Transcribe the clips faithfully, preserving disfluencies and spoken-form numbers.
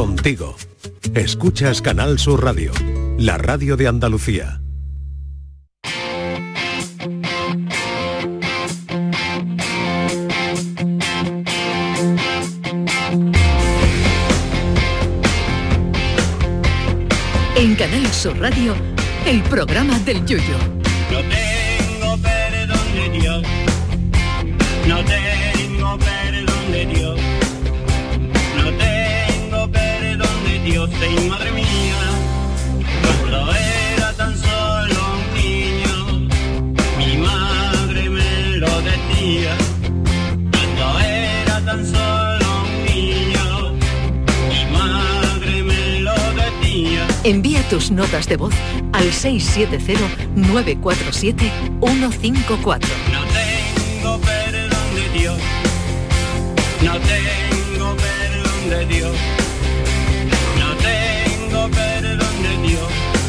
contigo. Escuchas Canal Sur Radio, la radio de Andalucía. En Canal Sur Radio, el programa del Yoyo. No tengo perdón de Dios, no tengo perdón de Dios, no tengo perdón de Dios, y madre mía, cuando era tan solo un niño, mi madre me lo decía, cuando era tan solo un niño, mi madre me lo decía. Envía tus notas de voz al seis siete cero, nueve cuatro siete, uno cinco cuatro. No tengo perdón de Dios, no tengo perdón de Dios, no tengo perdón de Dios,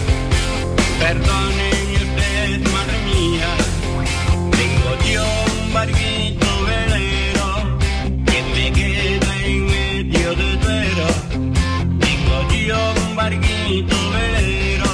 perdóneme usted, madre mía, tengo yo un barquito velero que me queda en medio de duero, tengo yo un barquito velero.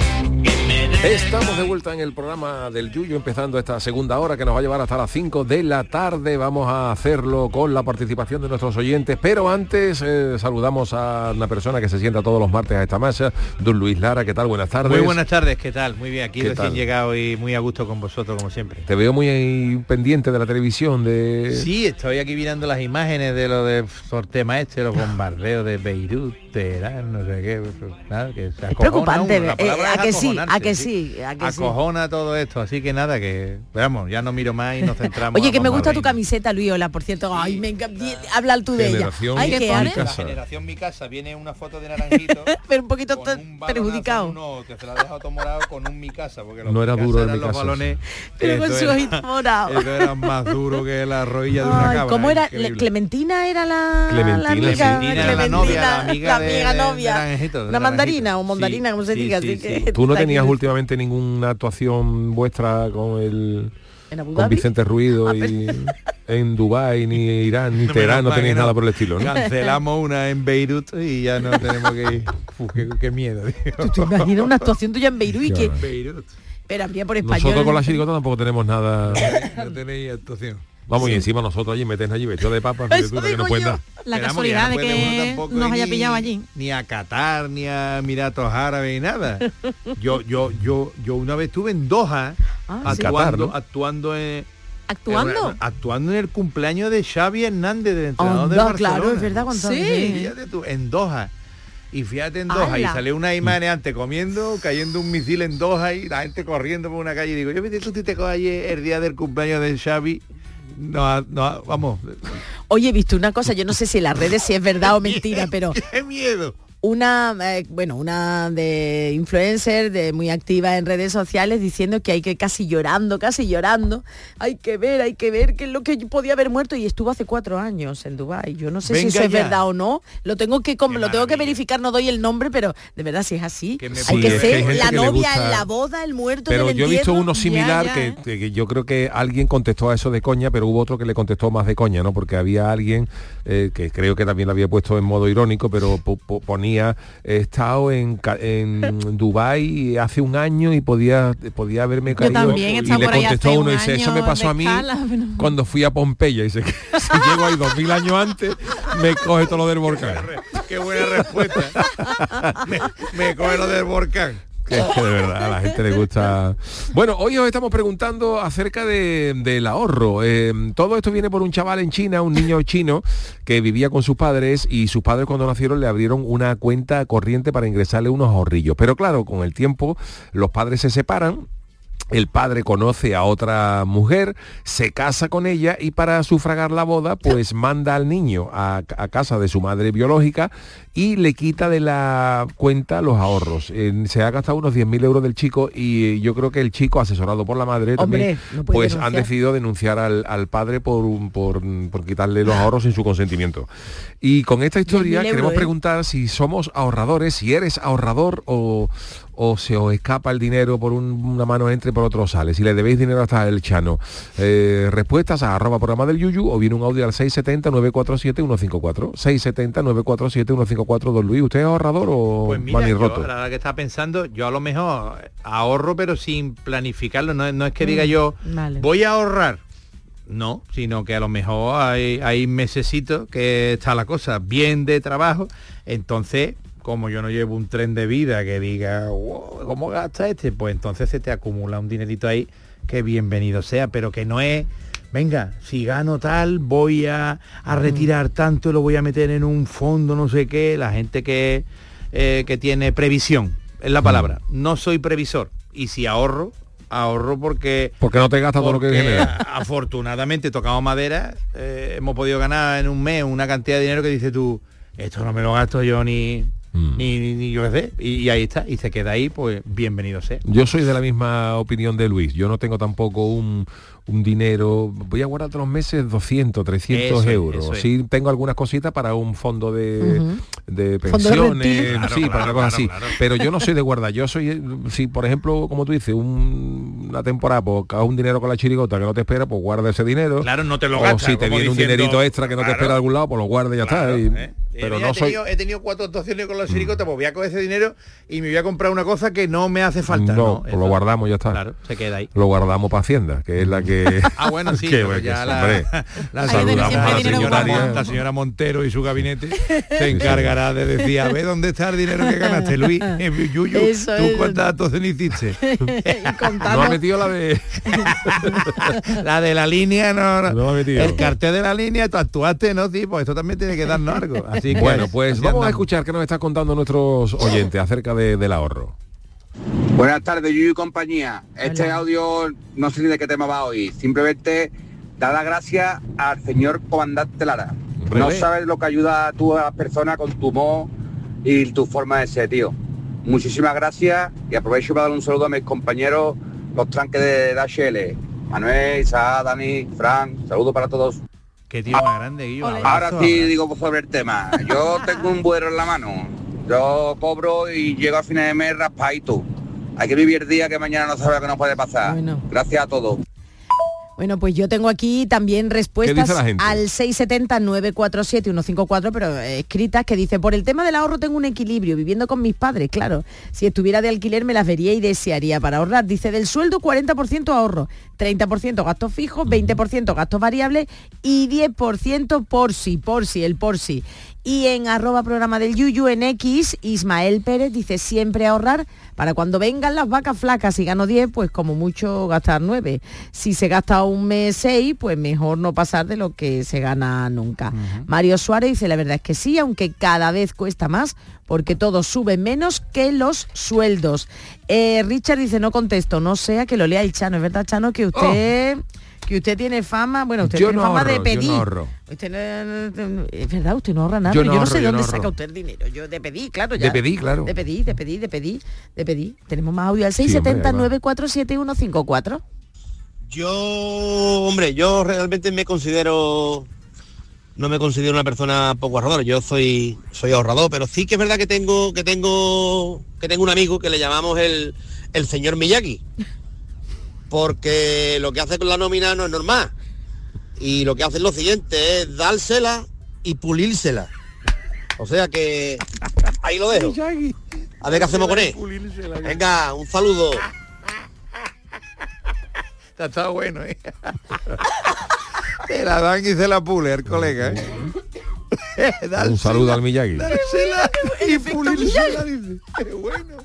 Estamos de vuelta en el programa del Yuyo, empezando esta segunda hora que nos va a llevar hasta las cinco de la tarde. Vamos a hacerlo con la participación de nuestros oyentes, pero antes eh, saludamos a una persona que se sienta todos los martes a esta mesa, don Luis Lara. ¿Qué tal? Buenas tardes. Muy buenas tardes, ¿qué tal? Muy bien, aquí recién tal? llegado y muy a gusto con vosotros, como siempre. Te veo muy pendiente de la televisión. de Sí, estoy aquí mirando las imágenes de lo de Sortema este, los bombardeos de Beirut, Teherán, no sé qué, nada, que se es preocupante, uno, eh, a que sí, a que ¿sí? sí, a que sí. Acojona todo esto, así que nada, que vamos, ya no miro más y nos centramos. Oye, que me gusta reina. tu camiseta, Luiola, por cierto. Ay, me encanta. Habla tú de ella. Generación Ay, Mi que Casa. La Ana, generación Mi Casa viene una foto de Naranjito pero un poquito con un balonazo perjudicado. en uno que se la ha dejado todo morado con un Mi Casa, porque los No Mi era Casa duro el eran Mi los Casa, balones, Pero con esto su era- ojito morado. esto era más duro que la rodilla de una Ay, cabra. ¿cómo era? increíble. Le- Clementina era la Clementina, la amiga, Clementina era la novia, la amiga la de- amiga de- novia. de Naranjito, de Una mandarina Naranjito. o mondarina, Sí, como se sí, diga. sí, así sí. que ¿Tú no está tenías aquí últimamente ninguna actuación vuestra con el en Abu con Dhabi. Vicente Ruido Ah, y en Dubái, ni Irán, ni No, Teherán? menos No mal tenéis que no. nada por el estilo, ¿no? Cancelamos una en Beirut y ya no tenemos que ir. Uf, qué, qué miedo, tío. ¿Tú te imaginas una actuación tuya en Beirut y que Beirut. pero habría por español? Nosotros con la chirigota tampoco tenemos nada. No tenéis actuación. Vamos, y encima nosotros allí meten allí vestido de papas, Eso que no digo pueden yo. dar. La Pero vamos, casualidad ya no de puede uno que tampoco nos ir haya ni- pillado allí. Ni a Qatar, ni a Emiratos Árabes, ni nada. Yo, yo, yo, yo una vez estuve en Doha Ah, sí. actuando, Qatar, ¿no? actuando en. ¿Actuando? en- actuando en el cumpleaños de Xavi Hernández, del entrenador Anda, de Barcelona. claro, es verdad, cuando Sí. Fíjate tú, en Doha. Y fíjate en Doha, y ¡Hala! salió una imagen antes comiendo, cayendo un misil en Doha y la gente corriendo por una calle. Y digo, yo viste tú si te coges ayer el día del cumpleaños de Xavi. No, no, vamos. Oye, he visto una cosa, yo no sé si en las redes si es verdad o mentira, pero ¡Qué miedo! una, eh, bueno, una de influencer, de muy activa en redes sociales, diciendo que hay que casi llorando, casi llorando, hay que ver, hay que ver qué es lo que podía haber muerto, y estuvo hace cuatro años en Dubái. Yo no sé Venga si eso es ya. verdad o no, lo tengo que com- Qué lo tengo que maravilla. verificar, no doy el nombre, pero de verdad si es así, Que me hay Sí, que es que ser hay gente la que le novia gusta- en la boda, el muerto Pero en el yo he visto entierro. uno similar ya, que, ¿eh? que yo creo que alguien contestó a eso de coña, pero hubo otro que le contestó más de coña, ¿no? Porque había alguien eh, que creo que también lo había puesto en modo irónico, pero po- po- ponía, he estado en, Ca- en Dubái hace un año y podía podía haberme caído. también he y estado le por ahí contestó hace uno y un dice, eso año me pasó de a mí escala, pero- cuando fui a Pompeya. Y dice que si llego ahí dos mil años antes, me coge todo lo del volcán. ¡Qué buena respuesta! me, me coge lo del volcán. Que es que de verdad a la gente le gusta. Bueno, hoy os estamos preguntando acerca de, del ahorro. Eh, todo esto viene por un chaval en China, un niño chino que vivía con sus padres, y sus padres cuando nacieron le abrieron una cuenta corriente para ingresarle unos ahorrillos. Pero claro, con el tiempo los padres se separan. El padre conoce a otra mujer, se casa con ella y para sufragar la boda, pues manda al niño a, a casa de su madre biológica y le quita de la cuenta los ahorros. Eh, se ha gastado unos diez mil euros del chico, y yo creo que el chico, asesorado por la madre también, Hombre, no puede pues han denunciar. decidido denunciar al, al padre por, un- por, por quitarle los ahorros sin su consentimiento. Y con esta historia diez mil queremos euros, ¿eh? preguntar si somos ahorradores, si eres ahorrador o, o se os escapa el dinero por un, una mano entra y por otro sale? Si le debéis dinero hasta el Chano. Eh, respuestas a arroba programa del Yuyu o viene un audio al seis siete cero, nueve cuatro siete, uno cinco cuatro. seis siete cero, nueve cuatro siete, uno cinco cuatro. Don Luis, ¿usted es ahorrador o pues mira, manirroto? yo, la verdad que estaba pensando, yo a lo mejor ahorro pero sin planificarlo, no, no es que diga yo vale. voy a ahorrar, no, sino que a lo mejor hay, hay mesecitos que está la cosa bien de trabajo, entonces como yo no llevo un tren de vida que diga wow, ¿cómo gasta este? Pues entonces se te acumula un dinerito ahí que bienvenido sea, pero que no es venga, si gano tal, voy a, a retirar tanto y lo voy a meter en un fondo, no sé qué. La gente que, eh, que tiene previsión, es la palabra. No soy previsor. Y si ahorro, ahorro porque... Porque no te gastas todo lo que genera. Afortunadamente, tocamos madera, eh, hemos podido ganar en un mes una cantidad de dinero que dices tú, esto no me lo gasto yo ni... Mm. Ni, ni, ni yo qué sé, y, y ahí está, y se queda ahí, pues bienvenido sea. Yo soy de la misma opinión de Luis, yo no tengo tampoco un, un dinero, voy a guardar todos los meses doscientos, trescientos eso euros, es, sí tengo algunas cositas para un fondo de, uh-huh. de pensiones, de claro, sí, claro, para claro, cosas así, claro. Pero yo no soy de guardar, yo soy, si por ejemplo, como tú dices, un, una temporada, pues cagas un dinero con la chirigota que no te espera, pues guarda ese dinero. Claro, no te lo o gastas. O si te viene diciendo, un dinerito extra que no claro, te espera de algún lado, pues lo guarda y ya claro, está. Y, ¿eh? Pero eh, no he, soy... tenido, he tenido cuatro actuaciones con la chirigota, pues voy a coger ese dinero y me voy a comprar una cosa que no me hace falta. No, no pues lo guardamos, ya está. Claro, se queda ahí. Lo guardamos para Hacienda, que es la que... Ah, bueno, sí, que, pero que ya es, la, hombre, la saludamos a la señora, la señora Montero y su gabinete se encargará de decir, a ver, ¿dónde está el dinero que ganaste, Luis? Yuyu, Eso ¿tú es. cuántas actuaciones hiciste? No ha metido la de... La de la línea, no, no. No ha metido. El cartel de la línea, tú actuaste, ¿no? Sí, pues esto también tiene que darnos algo. Así que, bueno, pues así vamos andamos. a escuchar qué nos está contando nuestros oyentes acerca de, del ahorro. Buenas tardes, Yuyu y compañía. Este Hola. audio no sé ni de qué tema va hoy. Simplemente dar las gracias al señor comandante Lara. Hombre. No sabes lo que ayuda tú a las personas con tu humor y tu forma de ser, tío. Muchísimas gracias y aprovecho para dar un saludo a mis compañeros, los tranques de, de H L. Manuel, Isaac, Dani, Fran, saludos para todos. Qué tío más grande, Guillo. Ole. Ahora Abrazo, sí abrazo. digo sobre el tema. Yo tengo un buero en la mano. Yo cobro y llego a final de mes raspadito. Hay que vivir el día que mañana no sabe lo que nos puede pasar. Bueno. Gracias a todos. Bueno, pues yo tengo aquí también respuestas dice la gente? al seis siete cero, nueve cuatro siete, uno cinco cuatro, pero eh, escritas, que dice, por el tema del ahorro tengo un equilibrio, viviendo con mis padres, claro. Si estuviera de alquiler me las vería y desearía para ahorrar. Dice, del sueldo cuarenta por ciento ahorro, treinta por ciento gastos fijos, veinte por ciento gastos variables y diez por ciento por sí, por sí, el por sí. Y en arroba programa del Yuyu en X, Ismael Pérez dice, siempre ahorrar para cuando vengan las vacas flacas. Si gano diez, pues como mucho gastar nueve. Si se gasta un mes seis, pues mejor no pasar de lo que se gana nunca. Uh-huh. Mario Suárez dice, la verdad es que sí, aunque cada vez cuesta más, porque todo sube menos que los sueldos. Eh, Richard dice, no contesto, no sea que lo lea el Chano. Es verdad, Chano, que usted... Oh. Que usted tiene fama, bueno, usted yo tiene no fama ahorro, de pedir. Yo no ahorro. Usted no, es verdad, usted no ahorra nada, yo pero no yo no ahorro, sé de yo dónde no saca ahorro. usted el dinero. Yo de pedir, claro, ya. De pedir, claro. De pedir, de pedir, de pedir, de pedir. Tenemos más audio al seis siete cero, nueve cuatro siete, uno cinco cuatro. Yo, hombre, yo realmente me considero, no me considero una persona poco ahorradora. Yo soy, soy ahorrador, pero sí que es verdad que tengo, que tengo, que tengo un amigo que le llamamos el, el señor Miyagi, porque lo que hace con la nómina no es normal. Y lo que hace es lo siguiente, es dársela y pulírsela. O sea que ahí lo dejo. A ver qué hacemos con él. Venga, un saludo. Está, está bueno, ¿eh? Se la dan y se la pule el colega, ¿eh? Dársela, un saludo al Miyagi. Dársela y pulírsela, dice. Qué bueno.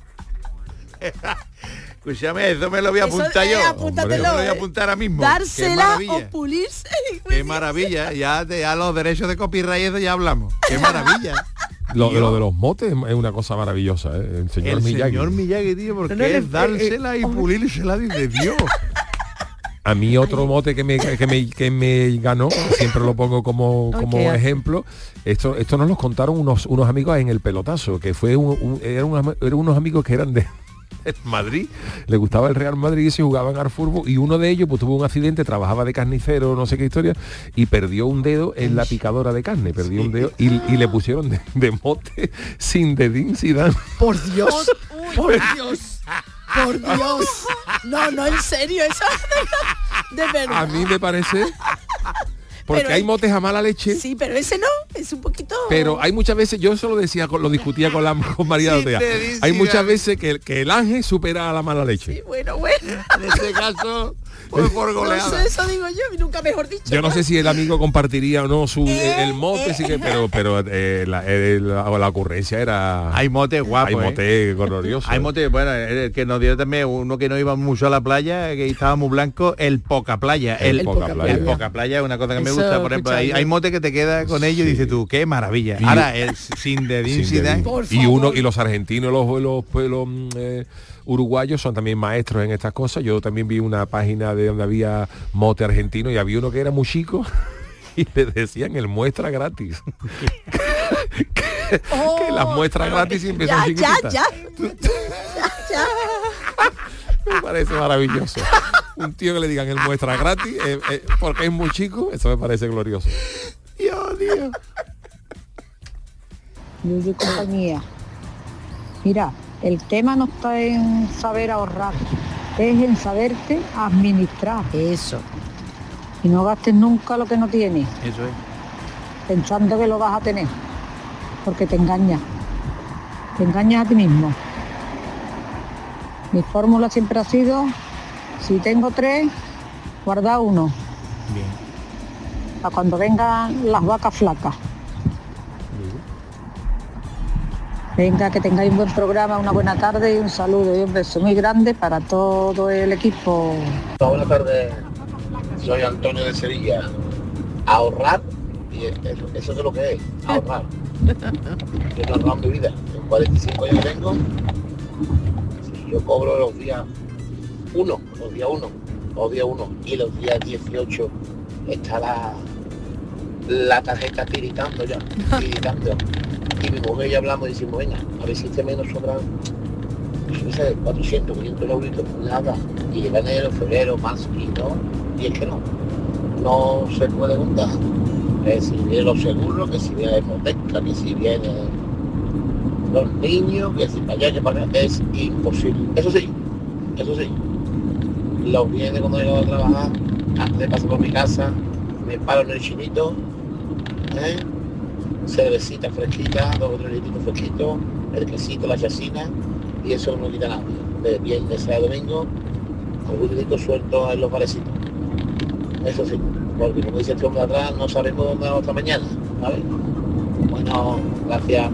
Escúchame, eso me lo voy a apuntar Eso, eh, yo. apúntatelo, Me lo voy a eh. apuntar ahora mismo. Dársela Qué maravilla. o pulirse. Qué maravilla. Ya, de, ya los derechos de copyright eso ya hablamos. Qué maravilla. Lo, lo de los motes es una cosa maravillosa, ¿eh? El señor El Miyagi. señor Miyagi, tío, porque No, no, es le- dársela eh, y eh, pulírsela, dice Dios. A mí otro mote que me, que me, que me ganó, siempre lo pongo como, como Ok. ejemplo, esto, esto nos lo contaron unos, unos amigos en el pelotazo, que fue un, un- eran, unos, eran unos amigos que eran de Madrid, le gustaba el Real Madrid y se jugaban al fútbol, y uno de ellos pues tuvo un accidente, trabajaba de carnicero, no sé qué historia, y perdió un dedo en la picadora de carne, perdió un dedo y, y le pusieron de, de mote sin dedín Zidane. Por Dios. Por Dios. Por Dios. No, no, en serio, eso es de verdad. A mí me parece... Porque Pero hay es- motes a mala leche. Sí, pero ese no, es un poquito... Pero hay muchas veces, yo eso lo decía, con- lo discutía con la con María Sí, Ortega. te dice, Hay muchas Gaby. veces que, que el ángel supera a la mala leche. Sí, bueno, bueno. En este caso, por, por No goleada. sé, eso digo yo, y nunca mejor dicho. Yo no sé si el amigo compartiría o no su Eh, el mote, eh. sí que, pero pero eh, la, eh, la, la ocurrencia era. Hay motes guapos, Hay ¿eh? mote glorioso. Hay motes, bueno, el que nos dio también uno que no iba mucho a la playa, que estaba muy blanco, el poca playa. El El, poca poca playa. El poca playa es una cosa que me Eso, gusta. Por ejemplo, hay, escucha, hay motes que te queda con ellos y dices tú, qué maravilla. Y- Ahora, el sin de Sin Zidane, dedín. Por y uno favor. y los argentinos, los los, pues, los, mm, eh, uruguayos son también maestros en estas cosas. Yo también vi una página de donde había mote argentino y había uno que era muy chico y le decían el muestra gratis. que, que las muestras gratis siempre ya, son ya, chiquititas. ya, ya. Me parece maravilloso. Un tío que le digan el muestra gratis eh, eh, porque es muy chico, eso me parece glorioso. Dios, Dios. Yuyu y compañía. Mira, el tema no está en saber ahorrar, es en saberte administrar Eso. y no gastes nunca lo que no tienes, Eso es. pensando que lo vas a tener, porque te engañas, te engañas a ti mismo. Mi fórmula siempre ha sido, si tengo tres, guarda uno, Bien. para cuando vengan las vacas flacas. Venga, que tengáis un buen programa, una buena tarde y un saludo y un beso muy grande para todo el equipo. Buenas tardes, soy Antonio de Sevilla. Ahorrar, y eso, eso es lo que es, ahorrar. Yo no he ahorrado en mi vida, en cuarenta y cinco años que tengo, si yo cobro los días uno, los días uno, los días uno y los días dieciocho está la, la tarjeta tiritando ya, tiritando. Y mi mujer y yo hablamos y decimos, venga, a ver si este mes nos sobran, yo qué sé, cuatrocientos, quinientos euritos, nada. Y llega enero, febrero, marzo, y no, y es que no, no se puede juntar. Que si viene los seguros, que si viene la hipoteca, que si vienen los niños, que si para allá, que para acá, es imposible. Eso sí, eso sí, los viernes cuando llego a trabajar, antes de pasar por mi casa, me paro en el chinito, ¿eh? Cervecita fresquita, dos o tres litritos fresquitos, el quesito, la chacina, y eso no quita nada. De viernes, sábado, domingo, con un litrito suelto en los barecitos. Eso sí, porque como dice este hombre atrás, no sabemos dónde vamos otra mañana, ¿sabes? Bueno, gracias.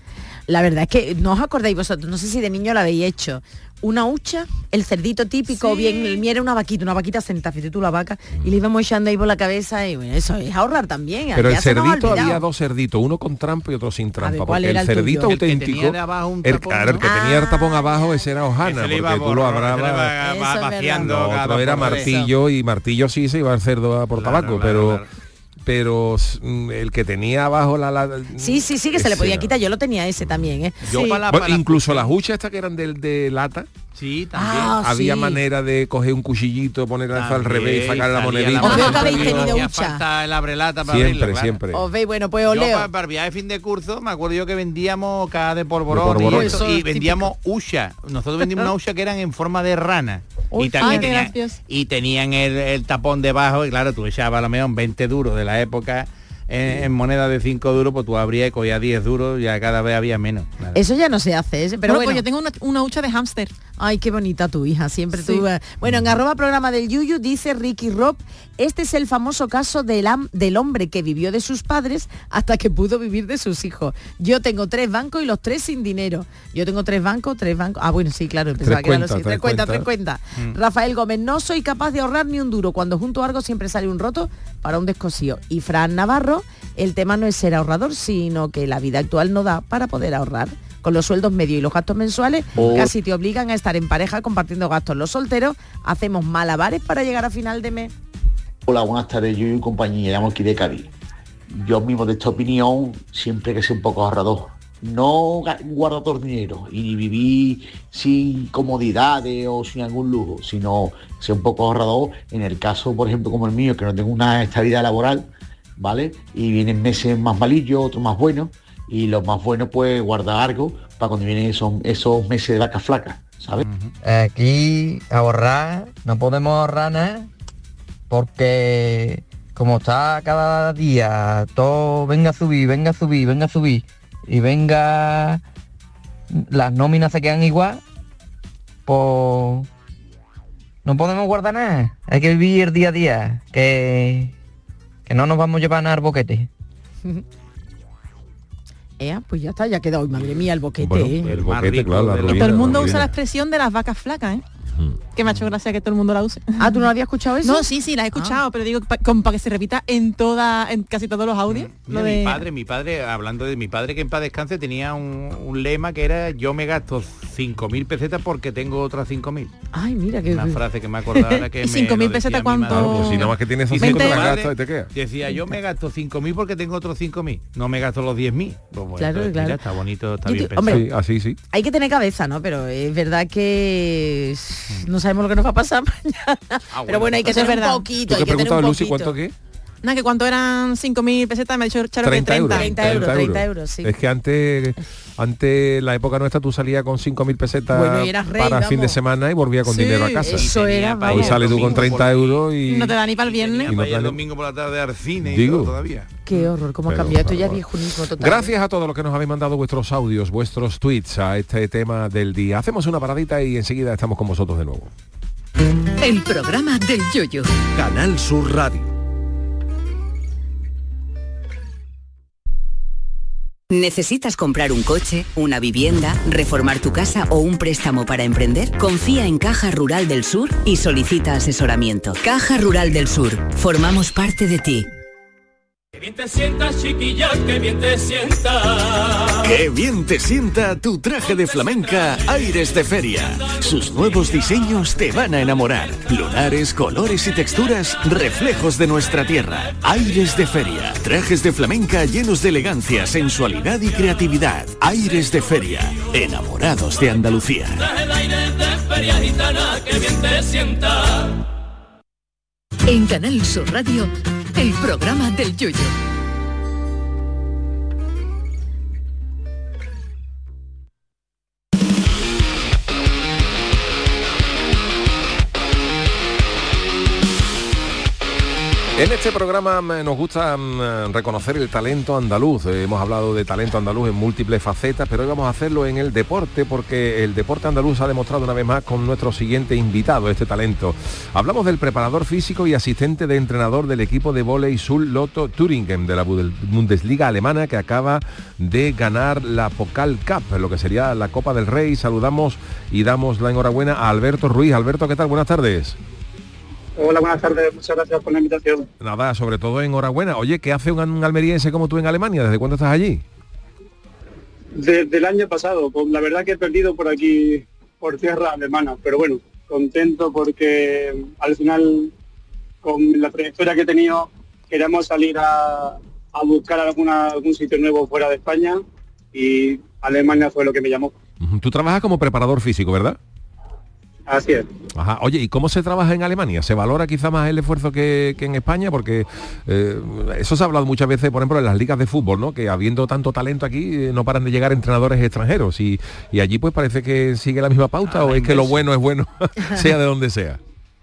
La verdad es que no os acordáis vosotros, no sé si de niño lo habéis hecho. Una hucha, el cerdito típico, o bien el mío era una vaquita, una vaquita sentada, fíjate tú la vaca, y le íbamos echando ahí por la cabeza, y bueno, eso es ahorrar también. Pero el ya se nos ha cerdito olvidado. había dos cerditos, uno con trampa y otro sin trampa. ¿cuál Porque era el el cerdito tuyo? El que auténtico, tenía de abajo un el, tapón, claro, el que ¿no? tenía el tapón Ah, abajo, ese era hojana, Ese le porque iba tú lo borro- ese le abrabas. iba Eso es vaciando verdad. Lo cada otro dos era por tres. martillo y martillo sí se iba al cerdo a por Claro, tabaco, claro, pero claro. pero mm, el que tenía abajo la, la Sí, sí, sí, que se le ese podía era. quitar, yo lo tenía ese también, ¿eh? Yo Sí. para la- Bueno, para la- incluso las huchas estas que eran de, de lata, Sí, también. Ah, había sí. manera de coger un cuchillito, poner al También, revés, sacar la salía monedita. Os veo que monedita, habéis no tenido hacía hucha. falta el abrelata para Siempre, abrirla, claro. siempre. Os veis, bueno, pues os Yo leo. para, para viaje de fin de curso me acuerdo yo que vendíamos caja de polvorón, De polvorón. y, eso, Eso y es vendíamos hucha. Nosotros vendíamos una hucha que eran en forma de rana. Uy, y, también ay, qué tenían, gracioso. y tenían el, el tapón debajo y claro, tú echabas a lo mejor veinte duros de la época en, en moneda de cinco duros, pues tú abrías y cogías diez duros, ya cada vez había menos. Nada. Eso ya no se hace, ¿eh? Pero Bueno, bueno, pues yo tengo una, una hucha de hámster. Ay, qué bonita tu hija, siempre Sí. tú. eh. Bueno, en arroba programa del Yuyu dice Ricky Rob, este es el famoso caso del, am- del hombre que vivió de sus padres hasta que pudo vivir de sus hijos. Yo tengo tres bancos y los tres sin dinero. Yo tengo tres bancos, tres bancos. Ah, bueno, sí, claro, pensaba Tres que eran los cuentas, sí. Tres tres cuentas, tres cuentas. cuentas. Rafael Gómez, no soy capaz de ahorrar ni un duro. Cuando junto algo siempre sale un roto para un descosío. Y Fran Navarro, el tema no es ser ahorrador, sino que la vida actual no da para poder ahorrar. Con los sueldos medios y los gastos mensuales, Oh. casi te obligan a estar en pareja compartiendo gastos. Los solteros hacemos malabares para llegar a final de mes. Hola, buenas tardes, yo y compañía, llamo aquí de Cádiz. Yo mismo de esta opinión, siempre que sea un poco ahorrador. No ga- guardador dinero y ni vivir sin comodidades o sin algún lujo, sino ser un poco ahorrador en el caso, por ejemplo, como el mío, que no tengo una estabilidad laboral, ¿vale? Y vienen meses más malillos, otros más buenos, Y lo más bueno, pues guardar algo para cuando vienen esos, esos meses de vacas flacas, ¿sabes? Aquí ahorrar, no podemos ahorrar nada, porque como está cada día, todo venga a subir, venga a subir, venga a subir, y venga, las nóminas se quedan igual, pues no podemos guardar nada, hay que vivir día a día, que, que no nos vamos a llevar nada al boquete. Eh, pues ya está, ya queda hoy, madre mía, el boquete. Bueno, ¿eh? el boquete, claro, la Y ruina, todo el mundo la usa la ruina. expresión de las vacas flacas, ¿eh? Que me ha hecho gracia que todo el mundo la use. Ah, ¿tú no habías escuchado eso? No, sí, sí, la he escuchado, Ah. pero digo, pa- como para que se repita en toda, en casi todos los audios. Mira, lo de... Mi padre, mi padre, hablando de mi padre que en paz descanse, tenía un, un lema que era yo me gasto cinco mil pesetas porque tengo otras cinco mil. Ay, mira que... Una frase que me acordaba que ¿Y me cinco mil lo decía pesetas mi cuánto? madre. Claro, pues si nada más que tienes esos Dice, cinco te mi las padre gastas y te quedas. Decía, yo me gasto cinco mil porque tengo otros cinco mil. No me gasto los diez mil. Pues bueno, Claro, entonces, claro. mira, está bonito, está Yo bien te- pensado. hombre, Sí, así sí. Hay que tener cabeza, ¿no? Pero es verdad que no sabemos lo que nos va a pasar mañana. Ah, Pero bueno, hay que eso es tener un verdad. poquito, ¿Tú hay qué que tener un preguntabas, Lucy, poquito. cuánto qué? Nada, que cuánto eran cinco mil pesetas, me ha dicho Charo que treinta euros. treinta euros, treinta euros, sí. Es que antes, antes la época nuestra tú salías con cinco mil pesetas Bueno, y eras rey, para fin de vamos. semana y volvías con Sí, dinero a casa. eso Y tenía era, para Hoy ir el sales tú con domingo treinta por- euros y... No te da ni para el viernes. Tenía Y no para ir el planes- domingo por la tarde al cine y Digo. todo todavía. Qué horror, cómo ha Pero, cambiado. Esto ya es claro. viejunismo total. Gracias a todos los que nos habéis mandado vuestros audios, vuestros tweets a este tema del día. Hacemos una paradita y enseguida estamos con vosotros de nuevo. El programa del Yoyo. Canal Sur Radio. ¿Necesitas comprar un coche, una vivienda, reformar tu casa o un préstamo para emprender? Confía en Caja Rural del Sur y solicita asesoramiento. Caja Rural del Sur. Formamos parte de ti. Que bien te sientas, chiquilla, que bien te sientas. Qué bien te sienta tu traje de flamenca Aires de Feria. Sus nuevos diseños te van a enamorar. Lunares, colores y texturas, reflejos de nuestra tierra. Aires de Feria. Trajes de flamenca llenos de elegancia, sensualidad y creatividad. Aires de Feria. Enamorados de Andalucía. Traje de aires de feria gitana, que bien te sientas. En Canal Sur Radio, el programa del Yoyo. En este programa mm, nos gusta mm, reconocer el talento andaluz. Eh, hemos hablado de talento andaluz en múltiples facetas, pero hoy vamos a hacerlo en el deporte, porque el deporte andaluz ha demostrado una vez más con nuestro siguiente invitado este talento. Hablamos del preparador físico y asistente de entrenador del equipo de vóley Sul Lotto Thüringen de la Bundesliga alemana, que acaba de ganar la Pokal Cup, lo que sería la Copa del Rey. Saludamos y damos la enhorabuena a Alberto Ruiz. Alberto, ¿qué tal? Buenas tardes. Hola, buenas tardes, muchas gracias por la invitación. Nada, sobre todo enhorabuena. Oye, ¿qué hace un, un almeriense como tú en Alemania? ¿Desde cuándo estás allí? Desde el año pasado, pues la verdad que he perdido por aquí, por tierra alemana, pero bueno, contento porque al final, con la trayectoria que he tenido, queríamos salir a, a buscar alguna, algún sitio nuevo fuera de España y Alemania fue lo que me llamó. Tú trabajas como preparador físico, ¿verdad? Así es. Ajá. Oye, ¿y cómo se trabaja en Alemania? ¿Se valora quizá más el esfuerzo que, que en España? Porque eh, eso se ha hablado muchas veces, por ejemplo, en las ligas de fútbol, ¿no? Que habiendo tanto talento aquí, eh, no paran de llegar entrenadores extranjeros. Y, y allí pues parece que sigue la misma pauta, Ah, o es que lo bueno es bueno, sea de donde sea.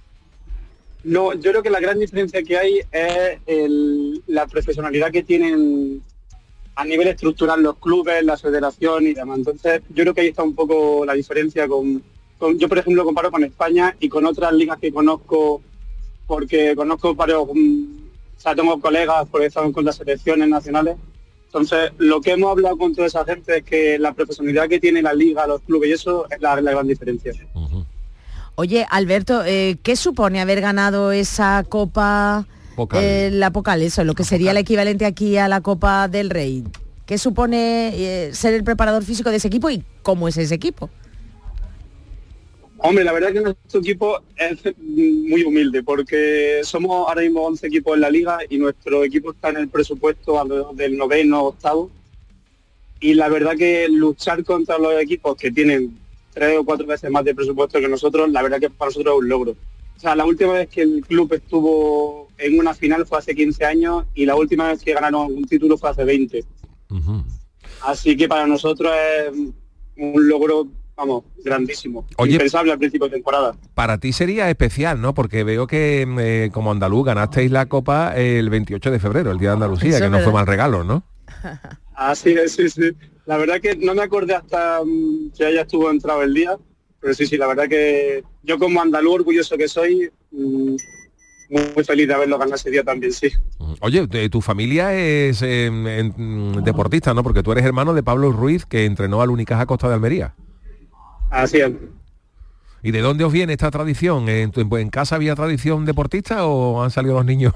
No, yo creo que la gran diferencia que hay es el- la profesionalidad que tienen a nivel estructural los clubes, la federación y demás. Entonces, yo creo que ahí está un poco la diferencia con, con- yo por ejemplo comparo con España y con otras ligas que conozco, porque conozco varios, mm, o sea, tengo colegas porque están con las selecciones nacionales. Entonces, lo que hemos hablado con toda esa gente es que la profesionalidad que tiene la liga, los clubes, y eso es la, la gran diferencia. Oye, Alberto, eh, ¿qué supone haber ganado esa Copa, Pokal. eh, la Pokal, eso, lo que sería el equivalente aquí a la Copa del Rey? ¿Qué supone eh, ser el preparador físico de ese equipo y cómo es ese equipo? Hombre, la verdad que nuestro equipo es muy humilde porque somos ahora mismo once equipos en la liga y nuestro equipo está en el presupuesto alrededor del noveno, octavo. Y la verdad que luchar contra los equipos que tienen tres o cuatro veces más de presupuesto que nosotros, la verdad que para nosotros es un logro. O sea, la última vez que el club estuvo en una final fue hace quince años y la última vez que ganaron un título fue hace veinte. Uh-huh. Así que para nosotros es un logro, vamos, grandísimo. Oye, impensable al principio de temporada. Para ti sería especial, ¿no? Porque veo que eh, como andaluz ganasteis la Copa el veintiocho de febrero, el Día de Andalucía, Eso que es no verdad. fue mal regalo, ¿no? Así es, sí, sí. La verdad que no me acordé hasta um, que haya estuvo entrado el día, pero sí, sí, la verdad que yo como andaluz orgulloso que soy, um, muy feliz de haberlo ganado ese día también, sí. Oye, de- tu familia es eh, en- deportista, ¿no? Porque tú eres hermano de Pablo Ruiz, que entrenó al Unicaja Costa de Almería. Así es. ¿Y de dónde os viene esta tradición? ¿En, tu- en casa había tradición deportista o han salido los niños?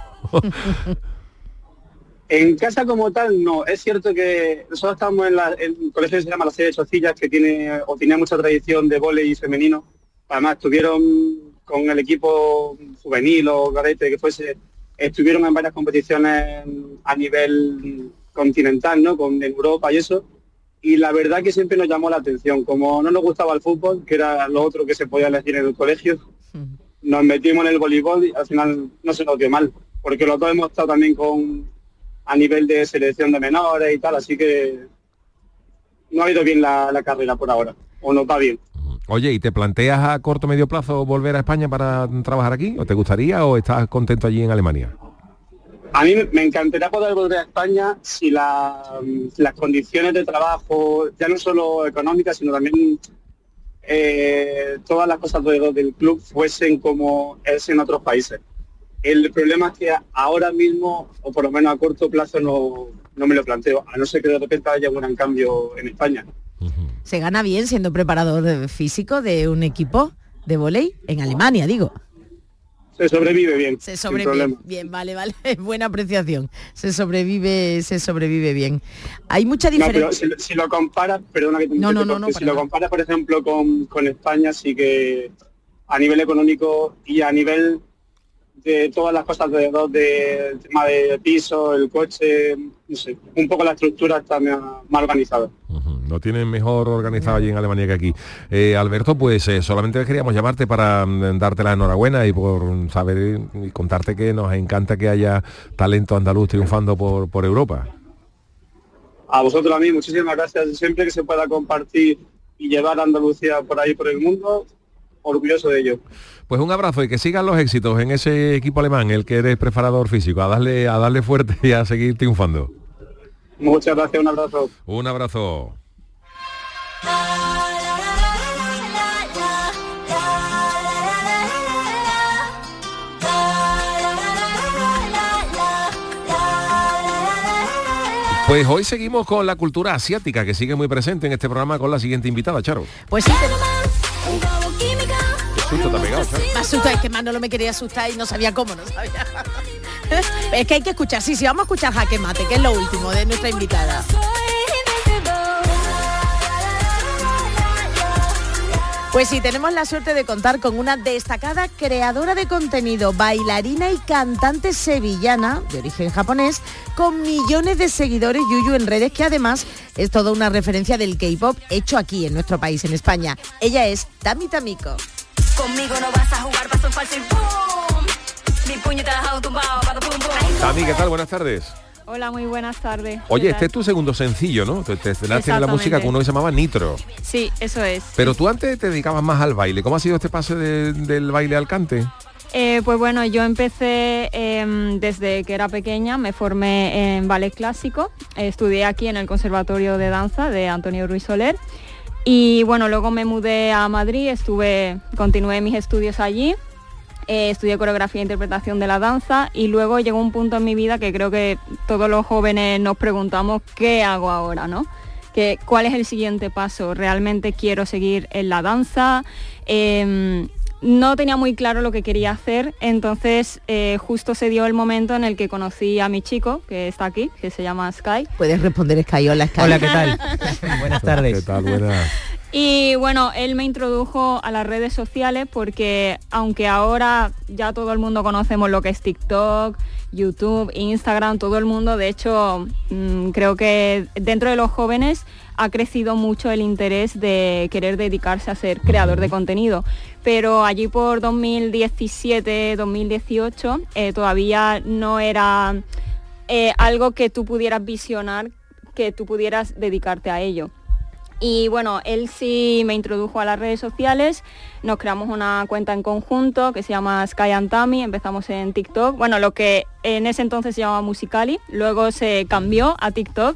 En casa como tal, no. Es cierto que nosotros estamos en, la, en un colegio que se llama La Sede de Chocillas, que tiene o tenía mucha tradición de vóley femenino. Además, estuvieron con el equipo juvenil o cadete que fuese, estuvieron en varias competiciones a nivel continental, ¿no? Con en Europa y eso. Y la verdad que siempre nos llamó la atención. Como no nos gustaba el fútbol, que era lo otro que se podía elegir en el colegio, nos metimos en el voleibol y al final no se nos dio mal. Porque los dos hemos estado también con a nivel de selección de menores y tal, así que no ha ido bien la, la carrera por ahora, o no va bien. Oye, ¿y te planteas a corto o medio plazo volver a España para trabajar aquí? ¿O te gustaría o estás contento allí en Alemania? A mí me encantaría poder volver a España si la, las condiciones de trabajo, ya no solo económicas, sino también eh, todas las cosas alrededor del club fuesen como es en otros países. El problema es que ahora mismo, o por lo menos a corto plazo, no, no me lo planteo, a no ser que de repente haya un gran cambio en España. ¿Se gana bien siendo preparador físico de un equipo de vóley? En Alemania, digo. Se sobrevive bien, Se sin sobrevive problema. bien, vale, vale, buena apreciación. Se sobrevive, se sobrevive bien. Hay mucha No, pero diferencia. si, lo- si lo comparas, perdona que te No, no, te no, corte, no, si lo perdona. comparas, por ejemplo, con, con España, sí que a nivel económico y a nivel de todas las cosas alrededor del tema de piso, el coche, no sé, un poco la estructura está más, más organizada. Lo tienen mejor organizado allí en Alemania que aquí. Eh, Alberto, pues eh, solamente queríamos llamarte para mm, darte la enhorabuena y por mm, saber y contarte que nos encanta que haya talento andaluz triunfando por, por Europa. A vosotros, a mí, muchísimas gracias. Siempre que se pueda compartir y llevar a Andalucía por ahí, por el mundo, orgulloso de ello. Pues un abrazo y que sigan los éxitos en ese equipo alemán, el que eres preparador físico, a darle, a darle fuerte y a seguir triunfando. Muchas gracias, un abrazo. Un abrazo. Pues hoy seguimos con la cultura asiática, que sigue muy presente en este programa con la siguiente invitada, Charo. Pues sí, Qué susto te ha pegado, Charo. me asusta, es que Manolo me quería asustar y no sabía cómo, no sabía. Es que hay que escuchar, sí, sí, vamos a escuchar Jaque Mate, que es lo último de nuestra invitada. Pues sí, tenemos la suerte de contar con una destacada creadora de contenido, bailarina y cantante sevillana, de origen japonés, con millones de seguidores Yuyu en redes, que además es toda una referencia del K-pop hecho aquí en nuestro país, en España. Ella es Tami Tamiko. Conmigo no vas a jugar, paso falso y ¡pum! Mi puño te ha dejado tumbado, para pum pum. Tami, ¿qué tal? Buenas tardes. Hola, muy buenas tardes. Oye, ¿Qué este tal? es tu segundo sencillo, ¿no? Te, te estrenaste en la Exactamente. música con uno que se llamaba Nitro. Sí, eso es. Pero tú antes te dedicabas más al baile. ¿Cómo ha sido este pase de- del baile al cante? Eh, pues bueno, yo empecé eh, desde que era pequeña, me formé en ballet clásico, eh, estudié aquí en el Conservatorio de Danza de Antonio Ruiz Soler y bueno, luego me mudé a Madrid, estuve, continué mis estudios allí, eh, estudié coreografía e interpretación de la danza y luego llegó un punto en mi vida que creo que todos los jóvenes nos preguntamos ¿qué hago ahora, no? Que, ¿cuál es el siguiente paso? ¿Realmente quiero seguir en la danza? Eh, no tenía muy claro lo que quería hacer, entonces eh, justo se dio el momento en el que conocí a mi chico, que está aquí, que se llama Sky. Puedes responder Sky, hola Sky. Hola, ¿qué tal? Buenas tardes. ¿Qué tal? Buenas. Y bueno, él me introdujo a las redes sociales porque aunque ahora ya todo el mundo conocemos lo que es TikTok, YouTube, Instagram, todo el mundo, de hecho, mmm, creo que dentro de los jóvenes ha crecido mucho el interés de querer dedicarse a ser creador de contenido. Pero allí por dos mil diecisiete, dos mil dieciocho eh, todavía no era eh, algo que tú pudieras visionar que tú pudieras dedicarte a ello. Y bueno, él sí me introdujo a las redes sociales, nos creamos una cuenta en conjunto que se llama Sky and Tammy, empezamos en TikTok, bueno, lo que en ese entonces se llamaba Musical.ly, luego se cambió a TikTok.